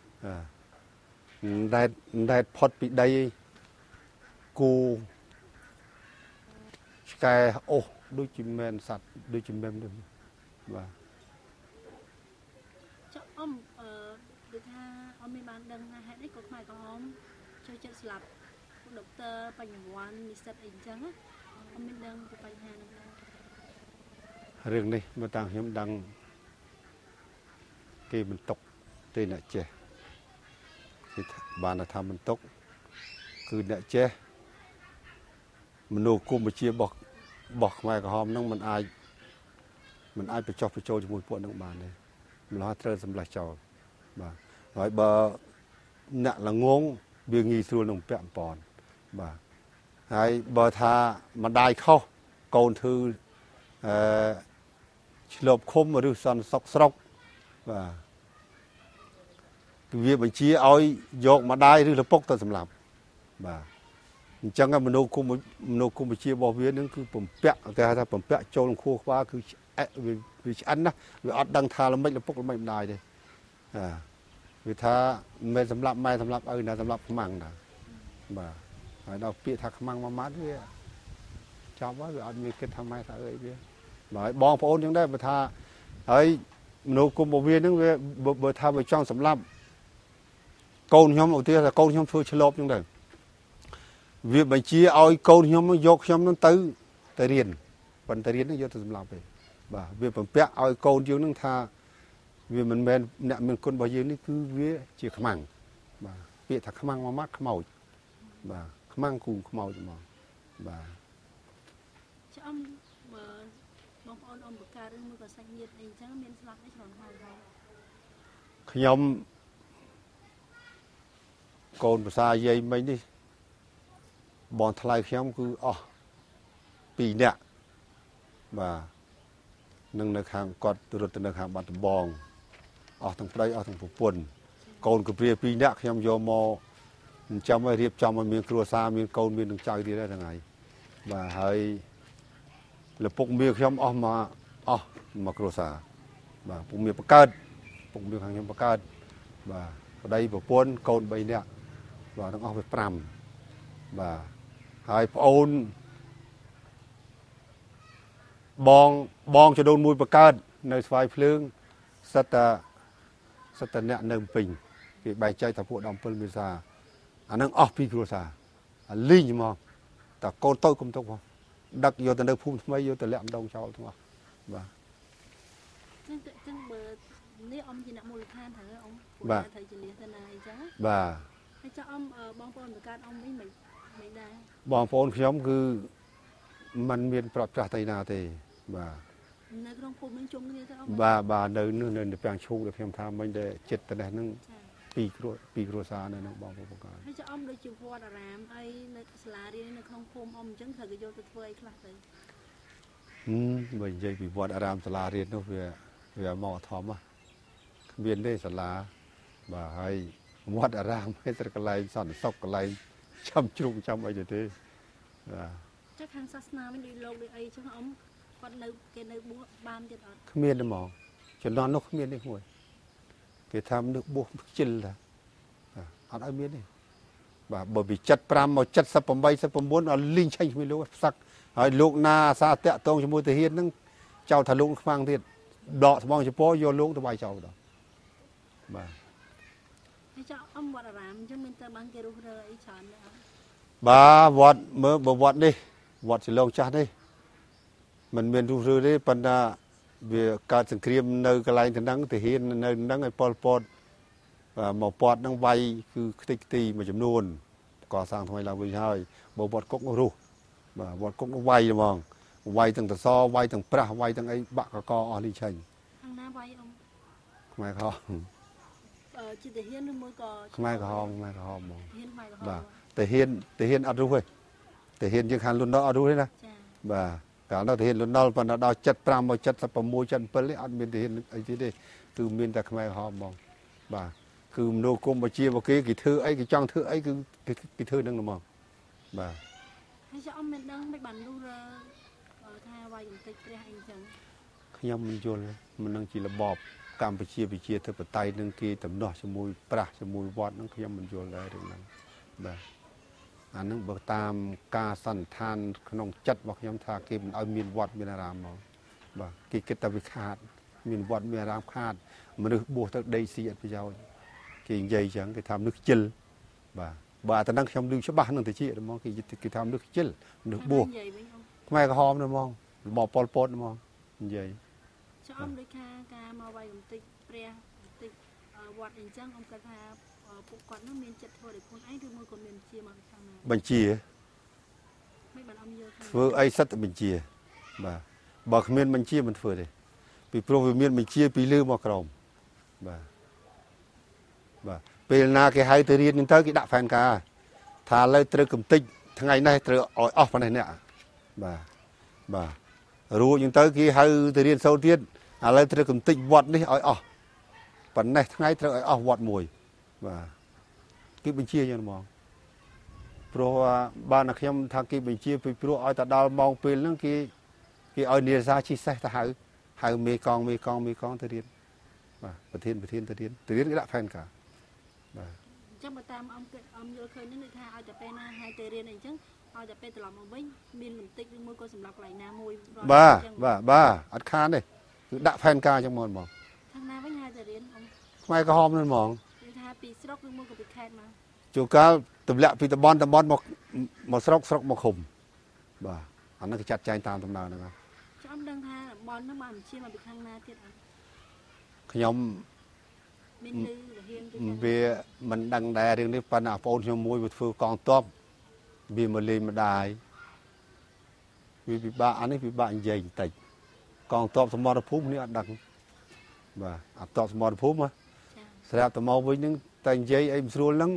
តែផុតពីដីគូឆ្កែអូសដូចជាមែនសัตว์ដូចជាមែនទេបាទចុះដូចថាមានបានដឹងថាហេតុអីក៏ខ្មែរក្រហមជួយចិត្តស្លាប់ដុកទ័របញ្ញវន្តនិស្សិតអីចឹងមានដឹងពីបញ្ហាហ្នឹងរឿងនេះមកតាំងខ្ញុំដឹងគេមិនຕົកទេអ្នកចេះគេបានថាមិនຕົកគឺអ្នកចេះមនោគមវិជ្ជារបស់ខ្មែរក្រហមហ្នឹងមិនអាចបញ្ចុះបញ្ចូលជាមួយពួកហ្នឹងបានទេម្ល៉េះត្រូវសម្លេះចោលបាទហើយបើអ្នកល្ងងវាងាយស្រួលនឹងពាក់អំព័ន្ធបាទហើយបើថាម្ដាយខុសកូនធ្វើឆ្លប់ឃុំឬសន្តិសុខស្រុកបាទវាបញ្ជាឲ្យយកម្ដាយឬឪពុកទៅសម្លាប់បាទអញ្ចឹងមនោគមវិជ្ជារបស់វានឹងគឺបំពាក់គេហៅថាបំពាក់ចូលខួរក្បាលគឺវាឆ្អិនណាវាអត់ដឹងថាល្មិចឪពុកល្មិចម្ដាយទេវាថាមិនមែនសម្លាប់ម៉ែសម្លាប់ឪណាសម្លាប់ខ្មាំងណាបាទហើយដល់ពាក្យថាខ្មាំងមួយម៉ាត់វាចាប់ហើយវាអត់មានគិតថាម៉ែថាឪអីវាហើយបងប្អូនចឹងដែរបើថាហើយមនោគមរបស់វានឹងវាបើថាវាចង់សម្លាប់កូនខ្ញុំឧទាហរណ៍ថាកូនខ្ញុំធ្វើឆ្លប់ចឹងទៅវាបញ្ជាឲ្យកូនខ្ញុំយកខ្ញុំនឹងទៅរៀនប៉ុន្តែរៀននឹងយកទៅសម្លាប់ទេបាទវាបំពាក់ឲ្យកូនយើងនឹងថាវាមិនមែនអ្នកមានគុណរបស់យើងនេះគឺវាជាខ្មាំងបាទពាក្យថាខ្មាំងមួយម៉ាត់ខ្មោចបាទខ្មាំងគូខ្មោចហ្មងបាទចាំបងប្អូនបង្កើតឬមួយក៏សាច់ញាតិអីចឹងមានស្លាប់អីច្រើនហើយខ្ញុំកូនភាសាយាយមិញនេះបងថ្លៃខ្ញុំគឺអស់2នាក់បាទនឹងនៅខាងគាត់រត់ទៅនៅខាងបាត់ដំបងអស់ទាំងប្តីអស់ទាំងប្រពន្ធកូនកាព្រា2នាក់ខ្ញុំយកមកចាំឲ្យរៀបចំឲ្យមានគ្រួសារមានកូនមាននឹងចៅទៀតដែរថ្ងៃបាទហើយលពុកមាខ្ញុំអស់មកគ្រួសារបាទពុកមាបកើតពុកមាខាងខ្ញុំបកើតបាទប្តីប្រពន្ធកូន3នាក់បាទទាំងអស់វា5បាទហើយប្អូនបងចដូនមួយបកើតនៅស្វាយភ្លើងសិតតែអ្នកនៅពេញគេបែកចែកថាពួក17មេសាអានឹងអស់ពីគ្រួសារអាលីងហ្មងតែកូនតូចគុំទុកផងដឹកយកទៅនៅភូមិថ្មីយកទៅលាក់ម្ដងចោលទាំងអស់បាទចឹងបើនេះអ៊ំជាអ្នកមូលដ្ឋានត្រូវអ៊ំពួកត្រូវជាលះទៅណាអីចឹងបាទហើយចុះអ៊ំបងប្អូនបង្កើតអ៊ំវិញមិនដែរបងប្អូនខ្ញុំគឺมันមានប្រាប់ចាស់ទៅណាទេបាទនៅក្នុងភូមិនឹងជុំគ្នាទៅអ៊ំបាទនៅពាំងឈូកដែលខ្ញុំថាមិញដែលចិត្តទៅនេះនឹងពីគ្រួសារនៅនឹងបងប្អូនបង្កើតហើយចុះអ៊ំដូចជាវត្តអារាមអីនៅសាលារៀននៅក្នុងភូមិអ៊ំអញ្ចឹងត្រូវគេយកទៅធ្វើអីខ្លះទៅបើនិយាយពីវត្តអារាមសាលារៀននោះវាមកធំមានទេសាលាបាទហើយវត្តអារាមហើយត្រកន្លែងសន្តិសុខកន្លែងចាំជ្រុងចាំអីទៅទេបាទចាខាងសាសនាវិញដូចលោកដូចអីចឹងអ៊ំគាត់នៅគេនៅបួសបានទៀតអត់គ្មានទេហ្មងជំនាន់នោះគ្មានទេមួយគេថាមនុស្សបួសខ្ជិលថាអត់ឲ្យមានទេបាទបើពី75មក78 79អត់លីងឆេញជាមួយលោកផ្សឹកហើយលោកណាអាសាតាក់តងជាមួយទាហានហ្នឹងចោលថាលោកខ្វាំងទៀតដកស្បង់ចពោយកលោកទៅវាយចោលដល់បាទហើយចាអ៊ំវត្តអារាមចឹងមានតែបានគេរុះរើអីច្រើនដែរអត់បាទវត្តមើលបើវត្តនេះវត្តសិលងចាស់នេះมันមានរុះរើទេប៉ុន្តែវាកើតសង្គ្រាមនៅកន្លែងទៅហ្នឹងទាហាននៅហ្នឹងឲ្យប៉ុលពតមកពតហ្នឹងវាយគឺខ្ទេចខ្ទីមួយចំនួនកសាងថ្មីឡើងវិញហើយបើវត្តគុកនោះរុះបាទវត្តគុកនោះវាយហ្មងវាយទាំងតសវាយទាំងប្រាស់វាយទាំងអីបាក់កកអស់លីឆេញខាងណាវាយអ៊ំខ្មែរក្រហមជាទាហានឬមួយក៏ខ្មែរក្រហមខ្មែរក្រហមហ្មងទាហានខ្មែរក្រហមបាទទាហានអត់រុះទេទាហានយើងខាងលុនដល់អត់រុះទេណាចាបាទកាលនោះទាហានលុនដល់ប៉ុន្តែដល់75មក76 77នេះអត់មានទាហានអីទៀតទេគឺមានតែខ្មែរក្រហមហ្មងបាទគឺមនោគមវិជ្ជារបស់គេធ្វើអីគេចង់ធ្វើអីគឺគេធ្វើនឹងហ្មងបាទហើយចាអ៊ំមានដឹងមិនបានរុះរើថាវាយកំទេចព្រះអីចឹងខ្ញុំមិនយល់មិននឹងជារបបកម្ពុជាប្រជាធិបតេយ្យនឹងគេតំណោះជាមួយប្រាស់ជាមួយវត្តនឹងខ្ញុំមិនយល់ដែររឿងហ្នឹងបាទអានឹងបើតាមការសន្និដ្ឋានក្នុងចិត្តរបស់ខ្ញុំថាគេមិនឲ្យមានវត្តមានអារាមមកបាទគេគិតតែវាខាតមានវត្តមានអារាមខាតមនុស្សបួសទៅដីស៊ីអត់ប្រយោជន៍គេនិយាយចឹងគេថាមនុស្សខ្ជិលបាទបើតែនឹងខ្ញុំឮច្បាស់នឹងតិចហ្មងគេថាមនុស្សខ្ជិលមនុស្សបួសនិយាយវិញអ៊ំខ្មែរក្រហមហ្មងរបបប៉ុលពតហ្មងនិយាយចាអ៊ំដូចថាការមកវាយកំទេចព្រះកំទេចវត្តអីចឹងអ៊ំគាត់ថាពួកគាត់នោះមានចិត្តធ្វើដោយខ្លួនឯងឬមួយក៏មានជាមកខាងណាបញ្ជាមិនបានអ៊ំយល់ថាធ្វើអីសិតតែបញ្ជាបាទបើគ្មានបញ្ជាមិនធ្វើទេពីព្រោះវាមានបញ្ជាពីលើមកក្រោមបាទបាទពេលណាគេហៅទៅរៀនហ្នឹងទៅគេដាក់ផែនការថាឥឡូវត្រូវកំតិចថ្ងៃនេះត្រូវឲ្យអស់ប៉ុណ្ណេះអ្នកបាទបាទរួចហ្នឹងទៅគេហៅទៅរៀនសូត្រទៀតឥឡូវត្រូវកំតិចវត្តនេះឲ្យអស់ប៉ុណ្ណេះថ្ងៃត្រូវឲ្យអស់វត្តមួយបាទគេបញ្ជាយ៉ាងហ្មង ព្រោះបានតែខ្ញុំថាគេបញ្ជាពីព្រោះឲ្យតែដល់ម៉ោងពេលហ្នឹងគេឲ្យនិរសាជិះសេះទៅហៅមេកងទៅរៀនបាទប្រធានទៅរៀនគេដាក់ផែនការបាទអញ្ចឹងបើតាមអ៊ំគិតអ៊ំយល់ឃើញនេះគឺថាឲ្យតែពេលណាហើយទៅរៀនអីចឹងឲ្យតែពេលត្រឡប់មកវិញមានលំតិចឬមួយក៏សម្រាប់កន្លែងណាមួយបាទអត់ខានទេគឺដាក់ផែនការចឹងមកខាងណាវិញហើយទៅរៀនអ៊ំខ្មែរក្រហមហ្នឹងហ្មងគឺថាពីស្រុកឬមួយក៏ពីខេត្តមកជួនកាលទម្លាក់ពីតំបន់មកស្រុកមកឃុំបាទអាហ្នឹងគេចាត់ចែងតាមដំណើរហ្នឹងចាំដឹងថាតំបន់ហ្នឹងបានបញ្ជាមកពីខាងណាទៀតអត់ខ្ញុំមានលឺរហៀងពីវាមិនដឹងដែររឿងនេះប៉ុន្តែបងប្អូនខ្ញុំមួយវាធ្វើកងទ័ពវាមកលេងម្ដាយវាពិបាកអានេះពិបាកនិយាយបន្តិចកងទ័ពសមរភូមិនេះអត់ដឹងបាទអត់ទ័ពសមរភូមិស្រាប់តែមកវិញហ្នឹងតែនិយាយអីមិនស្រួលហ្នឹង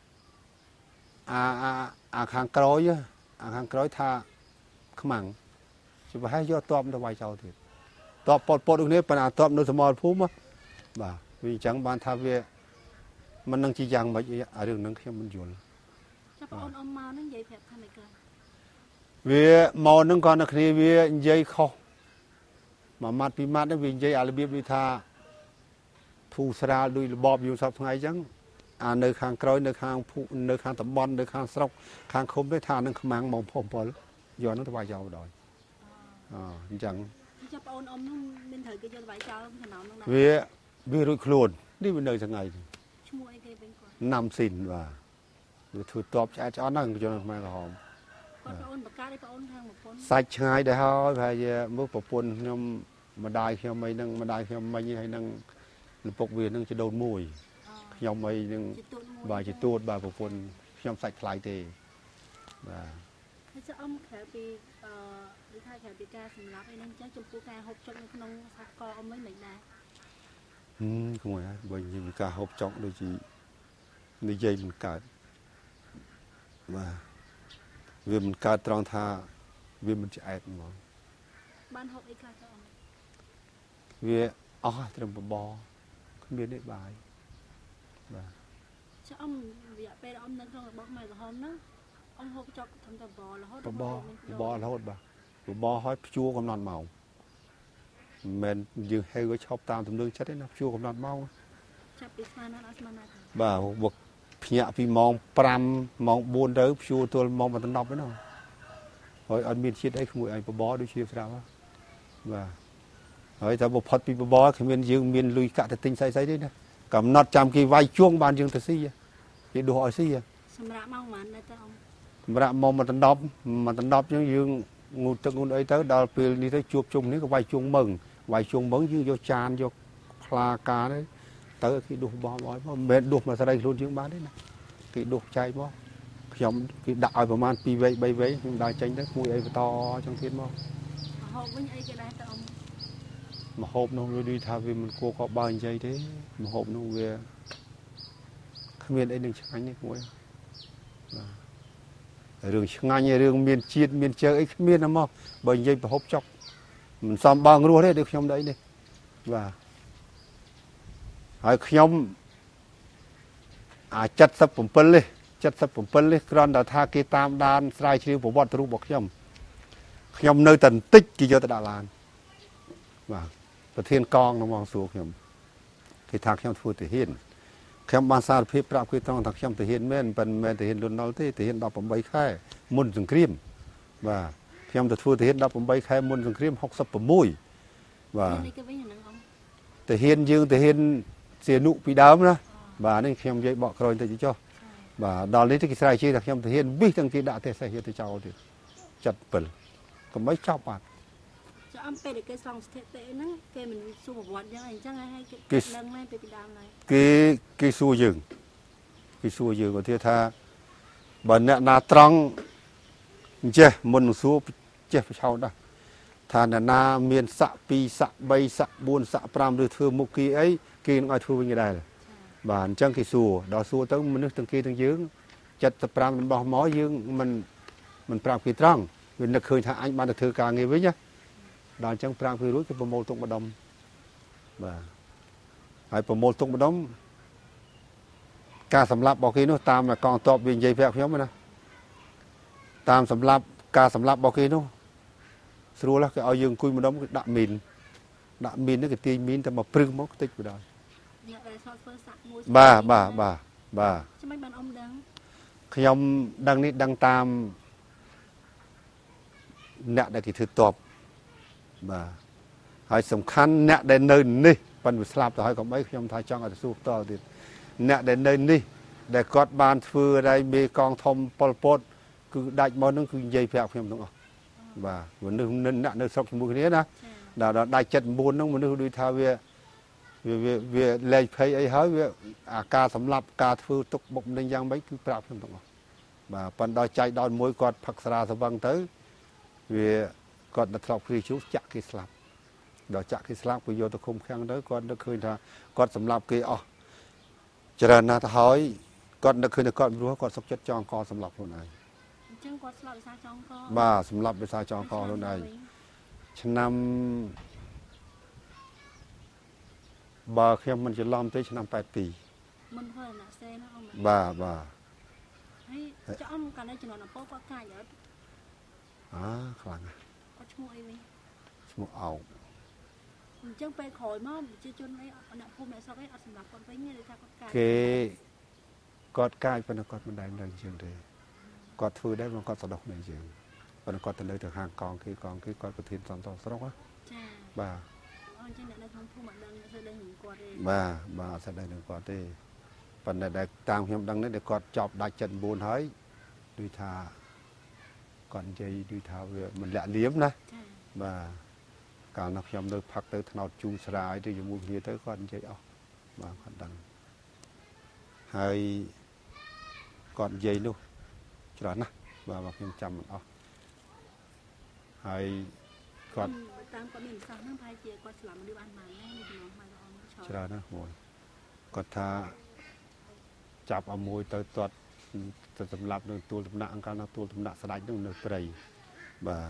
អាខាងក្រោយថាខ្មាំងជាប្រហែលយកទ័ពទៅវាយចោលទៀតទ័ពប៉ុលដូចនេះប៉ុន្តែទ័ពនៅសមរភូមិបាទវាអញ្ចឹងបានថាវាមិននឹងជាយ៉ាងម៉េចអារឿងហ្នឹងខ្ញុំមិនយល់ចាំបងអ៊ំមកហ្នឹងនិយាយប្រាប់ថាម៉េចក៏វាមកហ្នឹងក៏នៅគ្នាវានិយាយខុសមួយម៉ាត់ពីរម៉ាត់ហ្នឹងវានិយាយអារបៀបដូចថាធូរស្រាលដោយរបបយូរសពថ្ងៃអញ្ចឹងអានៅខាងក្រោយនៅខាងភូនៅខាងតំបន់នៅខាងស្រុកខាងឃុំទេថានឹងខ្មាំងមកផុសពលយកហ្នឹងទៅវាយចោលដល់អញ្ចឹងចាំបងអ៊ំហ្នឹងមានត្រូវគេយកទៅវាយចោលក្នុងហ្នឹងដែរវារួចខ្លួននេះវានៅថ្ងៃឈ្មោះអីគេវិញគាត់ណាំស៊ីនបាទវាធ្វើតបឆ្អែតឆ្អន់ហ្នឹងជនខ្មែរក្រហមគាត់បងអូនបកានេះបងអូនខាងប្រពន្ធសាច់ឆ្ងាយដែរហើយប្រហែលជាមើលប្រពន្ធខ្ញុំម្ដាយខ្ញុំអីហ្នឹងម្ដាយខ្ញុំមិញហើយហ្នឹងលពុកវាហ្នឹងជាដូនមួយខ្ញុំអីហ្នឹងបាទជាទួតបាទប្រពន្ធខ្ញុំសាច់ថ្លៃទេបាទហើយចុះអ៊ំក្រៅពីដូចថាក្រៅពីការសម្លាប់អីហ្នឹងចឹងចំពោះការហូបចុកនៅក្នុងសហគមន៍អ៊ំវិញមិនដែរគួរហើយបើនិយាយពីការហូបចុកដូចជានិយាយមិនកើតបាទវាមិនកើតត្រង់ថាវាមិនឆ្អែតហ្មងបានហូបអីខ្លះចុះអ៊ំវាអស់ត្រឹមបបរ miền đấy bài và cho ông việc về ông đang trong bọc mày là hôm đó ông hộp cho thằng tờ bò là hốt bò là hốt bà bò hói chua còn non màu mình dừng hay cái chọc tam tầm lương chất đấy nó chua còn non màu bà buộc nhẹ vì mong pram mong buôn tới chua tôi mong mà tận nọc đấy nào rồi anh miền chiết đấy không người anh bò đôi chia sao và rồi ta bộ phật bị bò thì miền dương miền lùi cả thật tinh say đấy nè cầm nọt chạm cái vai chuông bàn dương thật si cái đồ hỏi si sầm rạ mong mà đây tao mà mong mà tận đọc nhưng dương ngủ tức ngủ ấy tới đào về đi tới chuột chung đấy có vai chuông mừng dương vô tràn vô pha cá đấy tới khi đục bò mệt đục mà ra đây luôn dương bán đấy nè cái đục chay bò giống cái đạiประมาณ pi vây bay vây đại tranh đấy mùi ấy to trong thiên bò hộp với ấy cái đấy tao mà hộp nó đi thà vì mình cô có bao nhiêu giây thế mà hộp nó về không biết đây đừng chẳng anh ấy cũng đường ngay đường miền chiết miền chơi ấy miền lắm không bởi vậy phải hộp chọc mình xăm bao nhiêu đấy được trong đấy này và hỏi nhóm chất sắp phẩm phân đi còn là tha cái tam đan sai chiếu của bọn tôi bọc nhóm nơi tần tích kỳ cho ta Đà Lạt và thiên con nó mong xuống nhóm thì thạc nhóm phu thể hiện nhóm ban sa phê prap quy tông thạc nhóm thể hiện men thể hiện luôn nói thế thể hiện đọc phẩm bay khai môn rừng krim và nhóm phu thể hiện đọc phẩm bay khai môn rừng krim học sắp phẩm mùi và thể hiện dương thể hiện xìa nụ bị đám đó và nên nhóm dây bỏ rồi thì cho và đó lấy cái sai chi là nhóm thể hiện biết thằng kia đã thể sai hiện thì cháu thì chặt bẩn có mấy chọc bạn cho ông pe để cái sòng tệ nó cái mình xu một vật như này chắc hay cái lần này pe bị đam này cái xu dừng của thiên tha bẩn nè na trăng chưa muốn xu chưa phải sau đó thà là na miền sạ pi sạ bay sạ buôn sạ pram đưa thưa một kỳ ấy kỳ nó ai thưa như đây là và chân cái xu đó xu tới mình nước từng kỳ từng dương chặt tập pram bỏ mó dương mình pram kỳ trăng vì nó khơi thà anh ban được thưa cả nghe với nhá đó chân pram kỳ rút cái bơm mồ tung bờ đông và hai bơm mồ tung bờ đông ca sầm lạp bỏ kỳ nó tam là còn tọp vì dây vẹo nhóm này tam sầm lạp ca sầm lạp bỏ kỳ nó xưa là cái ao dương cùi bờ đông cái đạm mìn nó cái tiền mìn ta mà prưng mốc tích vào đó bà khi ông đăng tam nè đây thì thử tọp bà hỏi sầm khăn nè đến nơi ní phần slap hỏi có mấy khi ông thay cho ở su to thì nè đến nơi ní để cọt bàn phư đây bê con thom polpot cứ đại món nó cứ dây phèo phèo đúng không và vẫn nên nè nơi sọc mũi thế đó đó đại chật buồn nó mình đi thao về lấy phải ấy hỏi về ca sắm lạp ca phư tục bụng nên giang mấy cứ prap không đúng không và phần đòi chạy đòi môi cọt phật ra văng tới về cọt đặt lọc khi chú chặt cái slap đó chặt cái slap bây giờ tôi không khang đấy con nó khơi là con sắm lạp kia cho nên là hỏi con nó khơi là con rúa con sắp chết cho con sắm lạp luôn này bà sắm lạp để sao cho con luôn này năm bà khi mình chỉ làm tới năm 8 tỷ bà cho ông cả đây chỉ nói là bố có cài ở khăn có chung ấy đi chung ảo chân pe khỏi mà chỉ chôn ấy nè hôm nay sau đấy ở sầm lạp con với như để ta có cài cái cọt cài phần cọt mình đánh lần trường thế cọt phư đấy mà cọt sọt độc này trường phần cọt từ nơi từ hàng con cái cọt của thiên toàn sọt độc á bà sẽ đây được quạt đi phần này để tam hiểm đăng đấy để quạt chọc đại trận buồn hỡi đi thà còn dây đi thà về mình lạ liếm đấy và cả nó hiểm được phật tới nào chung sài thì dùng mua tới con dây và còn đăng hay còn dây luôn cho nó và hiểm chăm hay còn cho nó ngồi còn tha chạp ở môi tới tuột tập lập được tua tập nặng cao nó tua tập nặng sẽ đánh được đầy và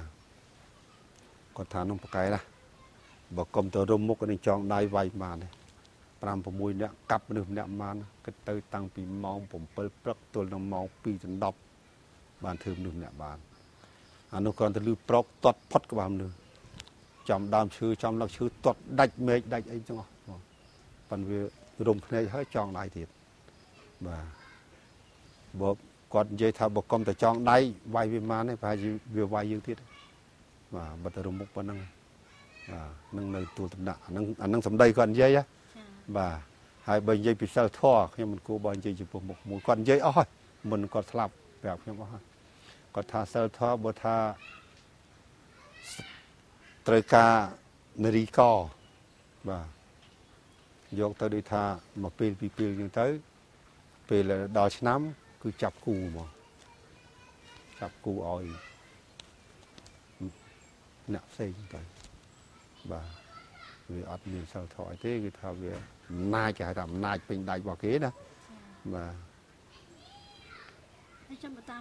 còn thà nó một cái là bỏ cầm tờ rôm một cái chọn đai vay mà này 5-6 នាក់កាប់មនុស្សម្នាក់បានគិតទៅតាំងពីម៉ោង7ព្រឹកទល់ដល់ម៉ោង2ដល់10បានធ្វើមនុស្សម្នាក់បានអានោះគ្រាន់តែលឺប្រកទាត់ផុតក្បាលមនុស្សចំដើមឈើចំលឹកឈើទាត់ដាច់មេឃដាច់អីចឹងអស់ប៉ុន្តែវារំភ្នែកហើយចងដៃទៀតបាទគាត់និយាយថាបើកុំតែចងដៃវាយវាបានទេប្រហែលជាវាវាយយើងទៀតបាទបើទៅរមុខប៉ុណ្ណឹងនឹងនៅទួលតំណាក់អានឹងសម្ដីគាត់និយាយបាទហើយបើនិយាយពីសិលធម៌ខ្ញុំមិនគួរបើនិយាយចំពោះមុខមួយគាត់និយាយអស់ហើយមិនគាត់ស្លាប់ប្រាប់ខ្ញុំអស់ហើយគាត់ថាសិលធម៌បើថាត្រូវការនារីកបាទយកទៅដូចថាមកពេលពីពេលអញ្ចឹងទៅពេលដល់ឆ្នាំគឺចាប់គូមកចាប់គូឲ្យអ្នកផ្សេងទៅបាទវាអត់មានសិលធម៌ទេគឺថាវាអំណាចគេហៅថាអំណាចពេញដៃរបស់គេណាបាទហើយចាំតាម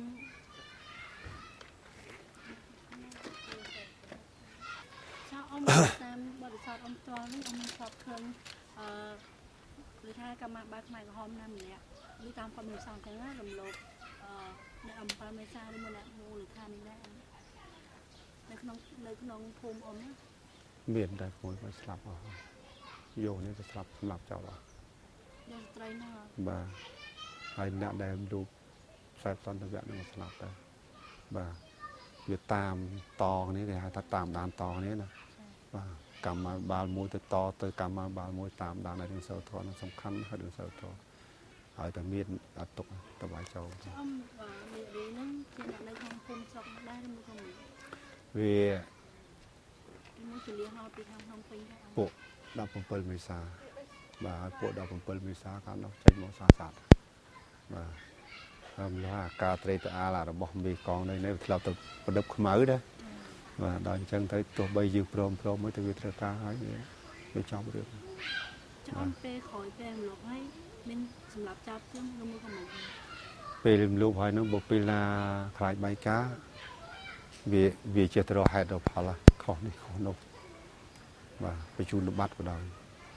ចៅអ៊ំតាមបរិស័ទអ៊ំផ្ទាល់នេះអ៊ំធ្លាប់ឃើញគឺថាកម្មាបាលខ្មែរក្រហមណាម្នាក់ឬតាមគាត់មានសង្ឃទាំងណារំលោភនៅអំពើមេសាឬមួយអ្នកមូលដ្ឋាននេះដែរនៅក្នុងភូមិអ៊ំមានតែមួយគាត់ស្លាប់អស់យកនេះទៅស្លាប់សម្លាប់ចោលអស់យកស្ត្រីណាបាទហើយអ្នកដែលរូបខ្សែសន្តិវៈនឹងស្លាប់ទៅបាទវាតាមតគ្នាគេហៅថាតាមដានតគ្នាណាបាទកម្មាបាលមួយទៅតទៅកម្មាបាលមួយតាមដានឲ្យរឿងសិលធម៌នឹងសំខាន់ហើយរឿងសិលធម៌ហើយតែមានអត់ទុកតបាយចោលអ៊ំនារីហ្នឹងជាអ្នកនៅក្នុងភូមិស្រុកដែរឬមួយក៏វាមួយជលៀសមកពីខាងក្នុងពេញពួក17មេសាបាទពួក17មេសាកាលនោះចេញមកសាសាត់បាទហើយម្ល៉េះអាការត្រេកត្រអាលរបស់មេកងនៅធ្លាប់ទៅប្រដិបខ្មៅដែរបាទដល់អញ្ចឹងទៅទោះបីយើងព្រមមួយទៅវាត្រូវការហើយវាចប់រឿងចំពេលក្រោយពេលម្លប់ហើយមានសម្រាប់ចាប់ជើងឬមួយក៏មិនពេលម្លប់ហើយនោះបើពេលណាខ្លាចបាយការវាជាទៅរកហេតុរកផលខុសនេះខុសនោះបាទបញ្ជូនបាត់ក៏ដោយ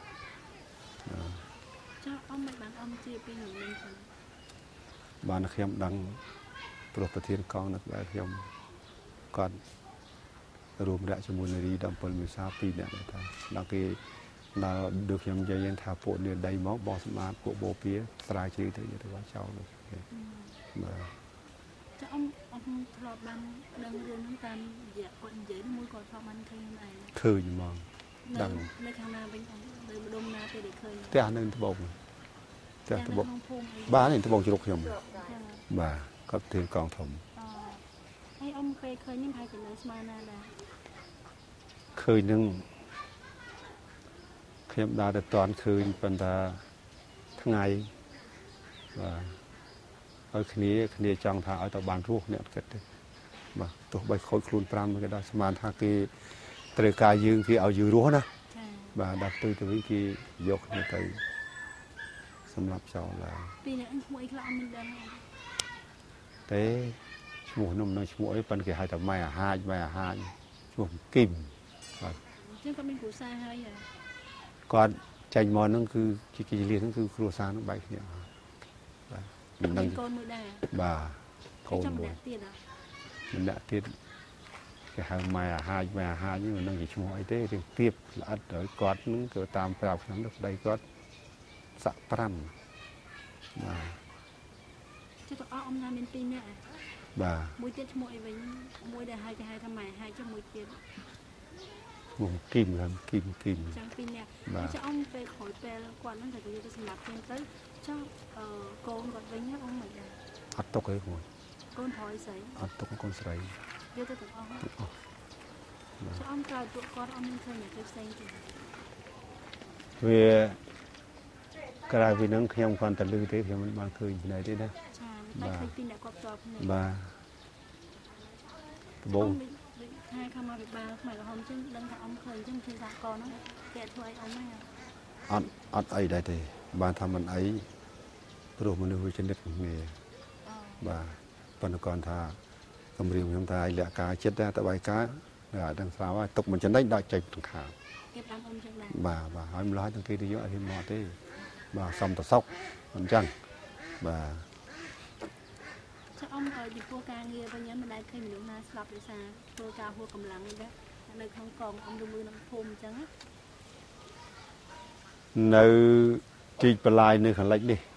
ចាអ៊ំមិនបានអ៊ំជាពីនឹងវិញចឹងបានខ្ញុំដឹងព្រោះប្រធានកងនៅក្បែរខ្ញុំគាត់រួមរយៈជាមួយនារី17មេសា2នាក់ថាដល់គេដល់ដូចខ្ញុំនិយាយថាពួកនាដីមកបោះសម្បត្តិពួកបូព៌ាស្រាវជ្រាវទៅយកទៅចោលបាទចាអ៊ំធ្លាប់បានដឹងរឿងហ្នឹងតាមរយៈគាត់និយាយមួយគាត់ធ្លាប់បានឃើញខ្លួនឯងឃើញហ្មងដឹងនៅខាងណាវិញនៅម្ដុំណាពេលដែលឃើញផ្ទះនៅត្បូងផ្ទះត្បូងបាទនេះត្បូងជ្រុកខ្ញុំបាទគាត់ធានកងធំហើយអ៊ំពេលឃើញហ្នឹងហើយទៅនៅស្មានណាដែរឃើញនឹងខ្ញុំដើរទៅតាន់ឃើញប៉ុន្តែថ្ងៃបាទហើយគ្នាចង់ថាឲ្យទៅបានរស់អ្នកគិតទេបាទទោះបីខូចខ្លួន5មួយក៏ដោយស្មានថាគេត្រូវការយើងគេឲ្យយើងរស់ណាបាទដល់ទៅវិញគេយកគ្នាទៅសម្រាប់ចោលឡើយពីអ្នកឈ្មោះអីខ្លះអត់មានដឹងទេឈ្មោះនោះនឹងឈ្មោះអីប៉ុន្តែគេហៅថាម៉ែអាហាចឈ្មោះគីមបាទអញ្ចឹងគាត់មានគ្រួសារហើយគាត់ចាញ់មកហ្នឹងគឺជាកិច្ចលៀនហ្នឹងគឺគ្រួសារហ្នឹងបែកគ្នាបាទមិនដឹងកូនមួយដែរបាទកូនមួយទៀតម្នាក់ទៀតគេហៅម៉ែអាហាចនេះមិនដឹងជាឈ្មោះអីទេរឿងទៀបល្អិតហើយគាត់ហ្នឹងគឺតាមប្រាប់ខ្ញុំទៅប្តីគាត់សាក់5បាទចុះទៅអស់អំណាចមាន2នាក់បាទមួយទៀតឈ្មោះអីវិញមួយដែលគេហៅថាម៉ែអាហាចចុះមួយទៀតមកគីមចាំ 2នាក់ចុះអ៊ំពេលក្រោយពេលគាត់ហ្នឹងតែយកទៅសម្រាប់ទៀតទៅចុះកូនគាត់វិញអ៊ំមិនដែរអត់ទុកអីគាត់កូនប្រុសស្រីអត់ទុកកូនស្រីយកទៅទាំងអស់ចុះអ៊ំក្រោយពួកគាត់អ៊ំមានឃើញអ្នកផ្សេងទេវាក្រៅពីហ្នឹងខ្ញុំគាត់តែលឺទេខ្ញុំមិនបានឃើញពីណៃទេណាចាតែឃើញពីអ្នកគាត់ផ្ទាល់គ្នាបាទដបងថាខាងមកវិបាលខ្មែរក្រហមចឹងដឹងថាអ៊ំឃើញចឹងគឺថាកនហ្នឹងគេធ្វើឲ្យអ៊ំហ្នឹងអត់អីដែរទេបានថាមិនអីព្រោះមនុស្សវាចនិតគ្នាបាទប៉ុន្តែគាត់ថាគម្រាមខ្ញុំថាឲ្យលក្ខការចិត្តតែបាយការ đang sao á tục mình chân đấy đại chạy thằng khảo គេតាមអ៊ំចឹងដែរ bà hỏi mình nói thằng kia đi vô thì mò thế bà xong tao sốc mình chăng bà ចាអ៊ំឲ្យពីពួកការងារវិញមិនដែលឃើញមនុស្សណាស្លាប់ដោយសារធ្វើការហួសកម្លាំងទេនៅក្នុងកងអ៊ំឬមួយក្នុងភូមិអញ្ចឹងនៅជីកបលាយនៅខាងលិចនេះ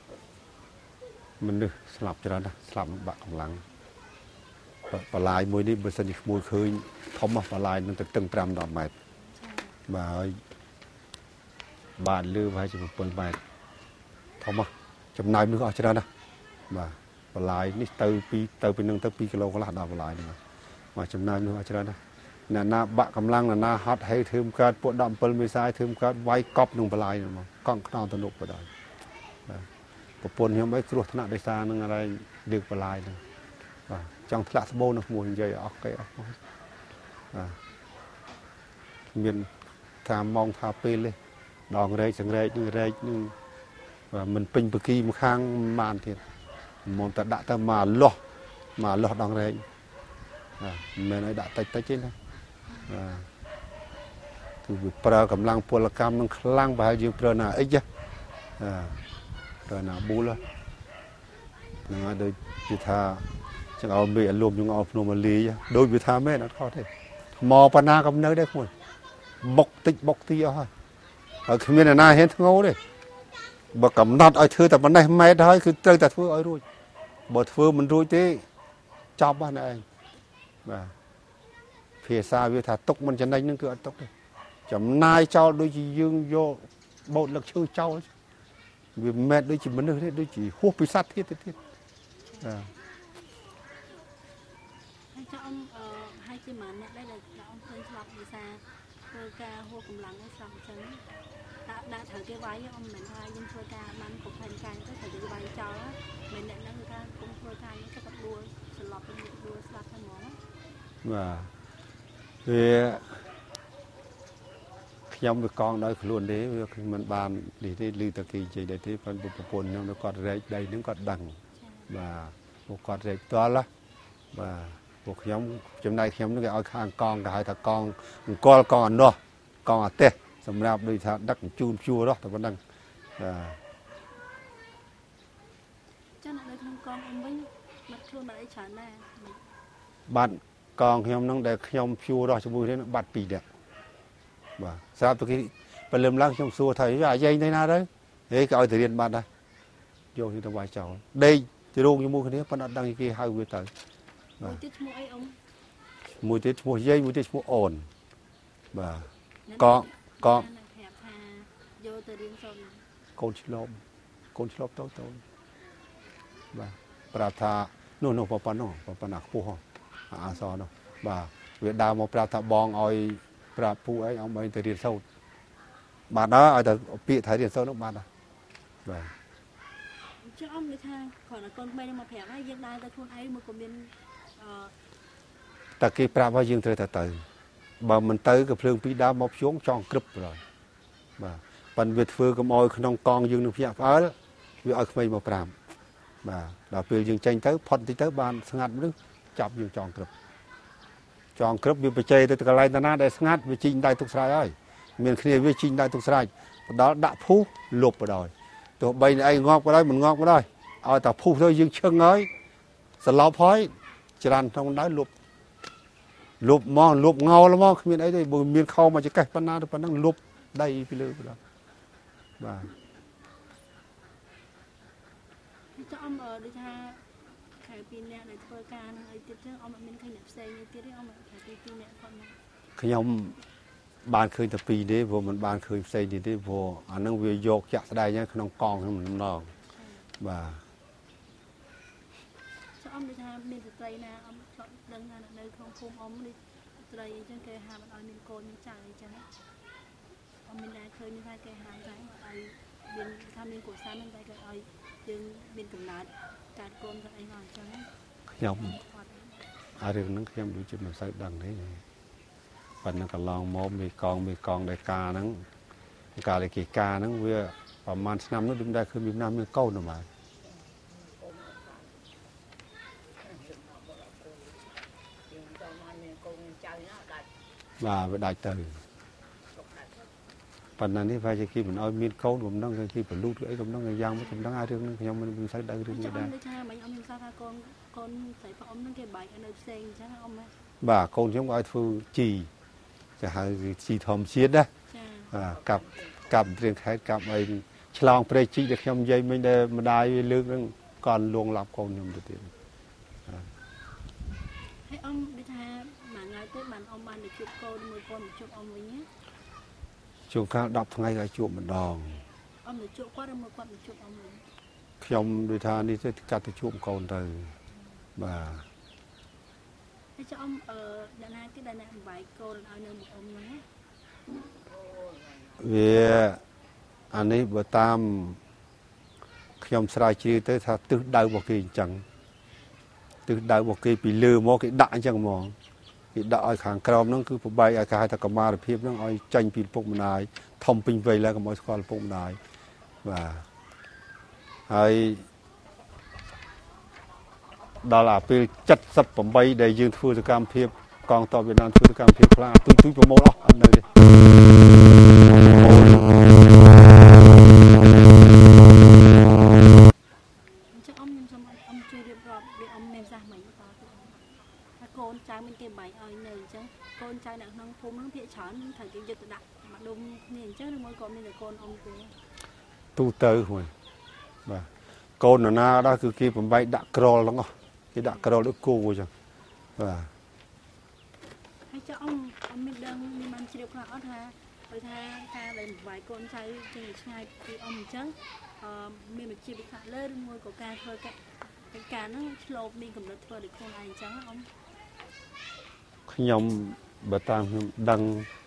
មនុស្សស្លាប់ច្រើនណាស់ស្លាប់នឹងបាក់កម្លាំងបលាយមួយនេះបើសិនជាក្មួយឃើញធំបលាយនឹងទៅតឹង5-10 ម៉ែត្របាទហើយបាទលឺប្រហែលជា7 ម៉ែត្រធំចំណាយមនុស្សអស់ច្រើនណាស់បាទបលាយនេះទៅពីនឹងទៅ2 គីឡូកន្លះដល់បលាយហ្នឹងបាទចំណាយមនុស្សអស់ច្រើនណាស់អ្នកណាបាក់កម្លាំងអ្នកណាហត់ហេធ្វើមកើតពួក17 មេសាយធ្វើមកើតវាយកប់នឹងបលាយហ្នឹងមកកង់ខ្នងទៅនុកបដ ប្រពន្ធខ្ញុំអីគ្រោះថ្នាក់ដោយសារនឹងอะไรលើកបលាយហ្នឹងបាទចង់ធ្លាក់ស្បូននៅមួយនិយាយអស់គេអស់បាទមានថាម៉ោងថាពេលទេដងរែកសង្រែកនឹងរែកនឹងបាទមិនពេញបកីមួយខាងបានទៀតមកតែដាក់ទៅមកលាស់ដងរែកបាទមិនមែនឲ្យដាក់តិចទេណាបាទគឺវាប្រើកម្លាំងពលកម្មនឹងខ្លាំងប្រហែលយើងប្រើណាអិចប្រើណាប៊ូលហ្នឹងហើយដូចជាថាចង្អោលមេអលុំចង្អោលភ្នំអលីដូចវាថាមែនអត់ខុសទេថ្មប៉ុណ្ណាក៏នៅដែរខ្លួនបុកតិចបុកទីអស់ហើយគ្មានអ្នកណាហ៊ានធ្ងោទេបើកំណត់ឲ្យធ្វើតែប៉ុណ្ណេះម៉ែត្រហើយគឺត្រូវតែធ្វើឲ្យរួចបើធ្វើមិនរួចទេចប់ហ្នឹងឯងបាទភាសាវាថាទុកមិនចំណេញនឹងគឺអត់ទុកទេចំណាយចោលដូចជាយើងយកបោតលឹកឈើចោលវាមិនមែនដូចជាមនុស្សទេដូចជាហួសពីសត្វទៀតបាទហើយចាអ៊ំហើយជាម៉ានអ្នកដែរដែលអ៊ំឃើញស្លាប់ដោយសារធ្វើការហួសកម្លាំងហើយស្លាប់អញ្ចឹងដាក់ត្រូវគេវាយអ៊ំមិនថាយើងធ្វើការបានគ្រប់ផែនការទៅត្រូវគេវាយចោលមិនអ្នកហ្នឹងគឺថាគុំធ្វើការនេះទៅគាត់ដួលស្លាប់ទៅដួលស្លាប់ទៅហ្មងបាទវាខ្ញុំវាកងដោយខ្លួនទេវាមិនបាននេះទេឮតែគេនិយាយដែរទេប៉ុន្តែប្រពន្ធខ្ញុំគាត់រែកដីហ្នឹងគាត់ដឹងបាទពួកគាត់រែកផ្ទាល់បាទពួកខ្ញុំចំណែកខ្ញុំហ្នឹងគេឲ្យខាងកងគេហៅថាកងអង្គលកងអនោះកងអាទេសសម្រាប់ដូចថាដឹកជូនជួររស់តែប៉ុណ្ណឹងបាទចានៅក្នុងកងអ៊ំវិញបាត់ខ្លួនបាត់អីច្រើនដែរបាត់កងខ្ញុំហ្នឹងដែលខ្ញុំជួររស់ជាមួយនេះបាត់2នាក់បាទស្រាប់តែគេព្រលឹមឡើងខ្ញុំសួរថាអាយ៉ៃនៅណាទៅហេគេឲ្យទៅរៀនបាត់ដែរយកទៅវាយចោលដេកទៅរោងជាមួយគ្នាប៉ុន្តែអត់ដឹងគេហៅវាទៅមួយទៀតឈ្មោះអីអ៊ំមួយទៀតឈ្មោះយាយមួយទៀតឈ្មោះអូនបាទកងប្រាប់ថាយកទៅរៀនសូត្រកូនឆ្លប់តូចបាទប្រាប់ថានោះប៉ប៉ណាខ្ពស់អាសនោះបាទវាដើរមកប្រាប់ថាបងឲ្យប្រាប់ពូអីអំបីទៅរៀនសូត្របាទដល់ឲ្យតែពាក្យថារៀនសូត្រនោះបាទបាទចុះអ៊ំនិយាយថាគ្រាន់តែកូនក្មេងមកប្រាប់ហើយយើងដើរទៅខ្លួនឯងមកក៏មានតែគេប្រាប់ឲ្យយើងត្រូវទៅបើមិនទៅក៏ភ្លើងពីរដើមមកភ្ជុងចង់ក្រឹបឡើយបាទប៉ិនវាធ្វើកុំឲ្យក្នុងកងយើងនឹងភ្ញាក់ផ្អើលវាឲ្យក្មេងមកប្រាប់បាទដល់ពេលយើងចេញទៅផុតតិចទៅបានស្ងាត់មនុស្សចាប់យើងចង់ក្រឹបវាបច្ចេកទៅកន្លែងណាដែលស្ងាត់វាជីងដៃទុកស្រ័យហើយមានគ្នាវាជីងដៃទុកស្រ័យដល់ដាក់ភូសលុបបដ ாய் ទោះបីឯងងាប់ក៏ដោយមិនងាប់ក៏ដោយឲ្យតែភូសទៅយើងឈឹងហើយសឡប់ហើយច្រានក្នុងដៅលុបមកលុបងោលមកគ្មានអីទេបើមានខោមកចកេះប៉ុណ្ណាទៅប៉ុណ្ណឹងលុបដៃពីលើបណ្ដោយបាទចុះអ៊ំដូចថាខែ2នាក់ដែលធ្វើការនឹងអីទៀតចឹងអ៊ំអត់មានឃើញអ្នកផ្សេងទៀតទេអ៊ំខែ2នាក់គាត់មកខ្ញុំបានឃើញតែ2ទេព្រោះមិនបានឃើញផ្សេងទៀតទេព្រោះអានឹងវាយកចាក់ស្ដែងក្នុងកងខ្ញុំម្ដងបាទចុះអ៊ំដូចថាមានស្ត្រីណាអ៊ំឆ្លប់ដឹងថានៅក្នុងភូមិអ៊ំនេះស្ត្រីអញ្ចឹងគេហាមអត់ឲ្យមានកូនមានចៅអញ្ចឹងអ៊ំមានតែឃើញថាគេហាមតែអត់ឲ្យមានថាមានគ្រួសារនឹងតែគេឲ្យយើងមានកំណត់កើតកូនទៅអីមកអញ្ចឹងខ្ញុំអារឿងហ្នឹងខ្ញុំដូចជាមិនសូវដឹងទេប៉ុន្តែកន្លងមកមេកងដែលការហ្នឹងកាលគេការហ្នឹងវាប្រហែលឆ្នាំនោះដូចតែគឺមានកូនហ្នឹងបាទចៅណា và đại từ phần này thì phải khi mình ơi miên câu cũng đang khi phải lưu ấy cũng đang giang cũng đang ai đương nhau mình phải đại đương người ta bà con giống ai phu chìจะหาสีทอมเชียดนะกับเรื่องแค่กับไอ้ฉลองประชิดเด็กยมยัยไม่ได้มาได้เรื่องก่อนลวงหลับคนยมตัวเองให้อมดิท่าหมาไงเต้บันอมบันเด็กจุกโกนมือโกนจุกอมไว้เนี้ยช่วงข้าวดับทั้งไงก็จุกมันดองอมเด็กจุกกว่ามือโกนจุกอมเลยยมดิท่านี่จะกัดจะจุกโกนเตยบ่าให้จะอมดานาที่ดานาใบโกนเอาเนื้อหมูอมเลยเวียอันนี้บ่ตามยมสลายชีเตยถ้าตึกดาวบกีจังตึกดาวบกีปีลือมอกิด่าจังมองกิด่าไอ้ขางกรอมนั่นคือผู้ใบไอ้กายตะกมาเพียบนั่นไอ้จังปีนพวกมันได้ทำปิงไวแล้วก็มอสควอลพวกมันได้ว่าไอ้ดาราปีจัดสับผมใบได้ยืนฟูตกรรมเพียบกองต่อเวียดนามฟูตกรรมเพียบพลาตุ้ยโปรโมทอันนี้จะอมยังจะอมช่วยเรียบร้อยเดี๋ยวอมเมนซ่าใหม่ต่อถ้าโกนใจมันเก็บใบเอาหนึ่งจังโกนใจหนักน้องพุ่มน้องเพียฉอนถ่ายกินจะตัดมาดมเนี่ยเจ้าในมือก่อนมีแต่โกนอมตัวตู้เตยห่วยบ่าโกนหน้าได้คือกี่ผมใบดักกรอลแล้วก็กี่ดักกรอลด้วยกูจังบ่าให้เจ้าอมมีดังมีมันเฉียบขาดฮะไปทางการเลยใบโกนใจจริงใช่คืออมจังมีมันเฉียบขาดเลื่อนมือกับการเคยการนั่งโลบมีกำลังเธอเด็กคนไอ้จังอมขยมบ่ตามดัง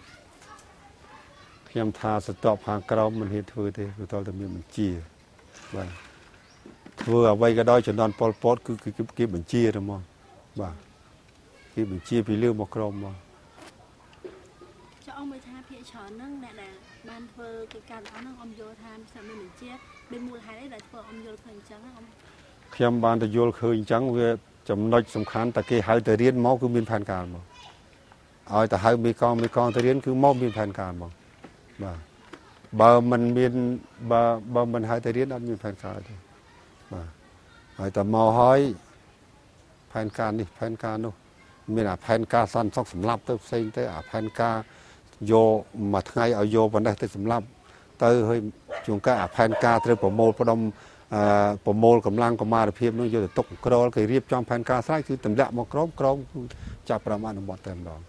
ขยมทาสตอบหางกรอมมันเห็นเธอเด้คือตอนแต่มีมันจีบ่าเธอเอาไว้ก็ได้จนนอนปอลปอดคือกี่มันจีนะมั้งบ่ากี่มันจีไปเรื่องมกรอมมั้งจะอมไปทาเพียฉอนนั่งแหละบ้านเธอการเอานั่งอมโยธามสามีเหมือนเจี๊ยบเป็นมูลหายได้หลายเธออมโยเคยจังอมขยมบ้านแต่โยลเคยจังเวจำนวนสำคัญแต่เกี่ยหายแต่เรียนมอคือมีแผนการมั้งเอาแต่หายมีกองแต่เรียนคือมอมีแผนการมั้งบ่ามันมีบ่ามันหายแต่เรียนอันมีแผนการด้วยบ่าแต่มอหายแผนการนี่แผนการนู้มีแผนการสั้นสองสำรับเติมเซ็งเตอแผนการโยมาทั้งไงเอาโยมันได้เติมสำรับเตอเฮ้ยจุงก็แผนการเติมประโมลประดมประโมลกำลังกมาเพียบนู้โยตกกรอลเคยเรียบจอมแผนการใช้คือตำแหน่งมากรอบจับประมาณหมดเต็มดอก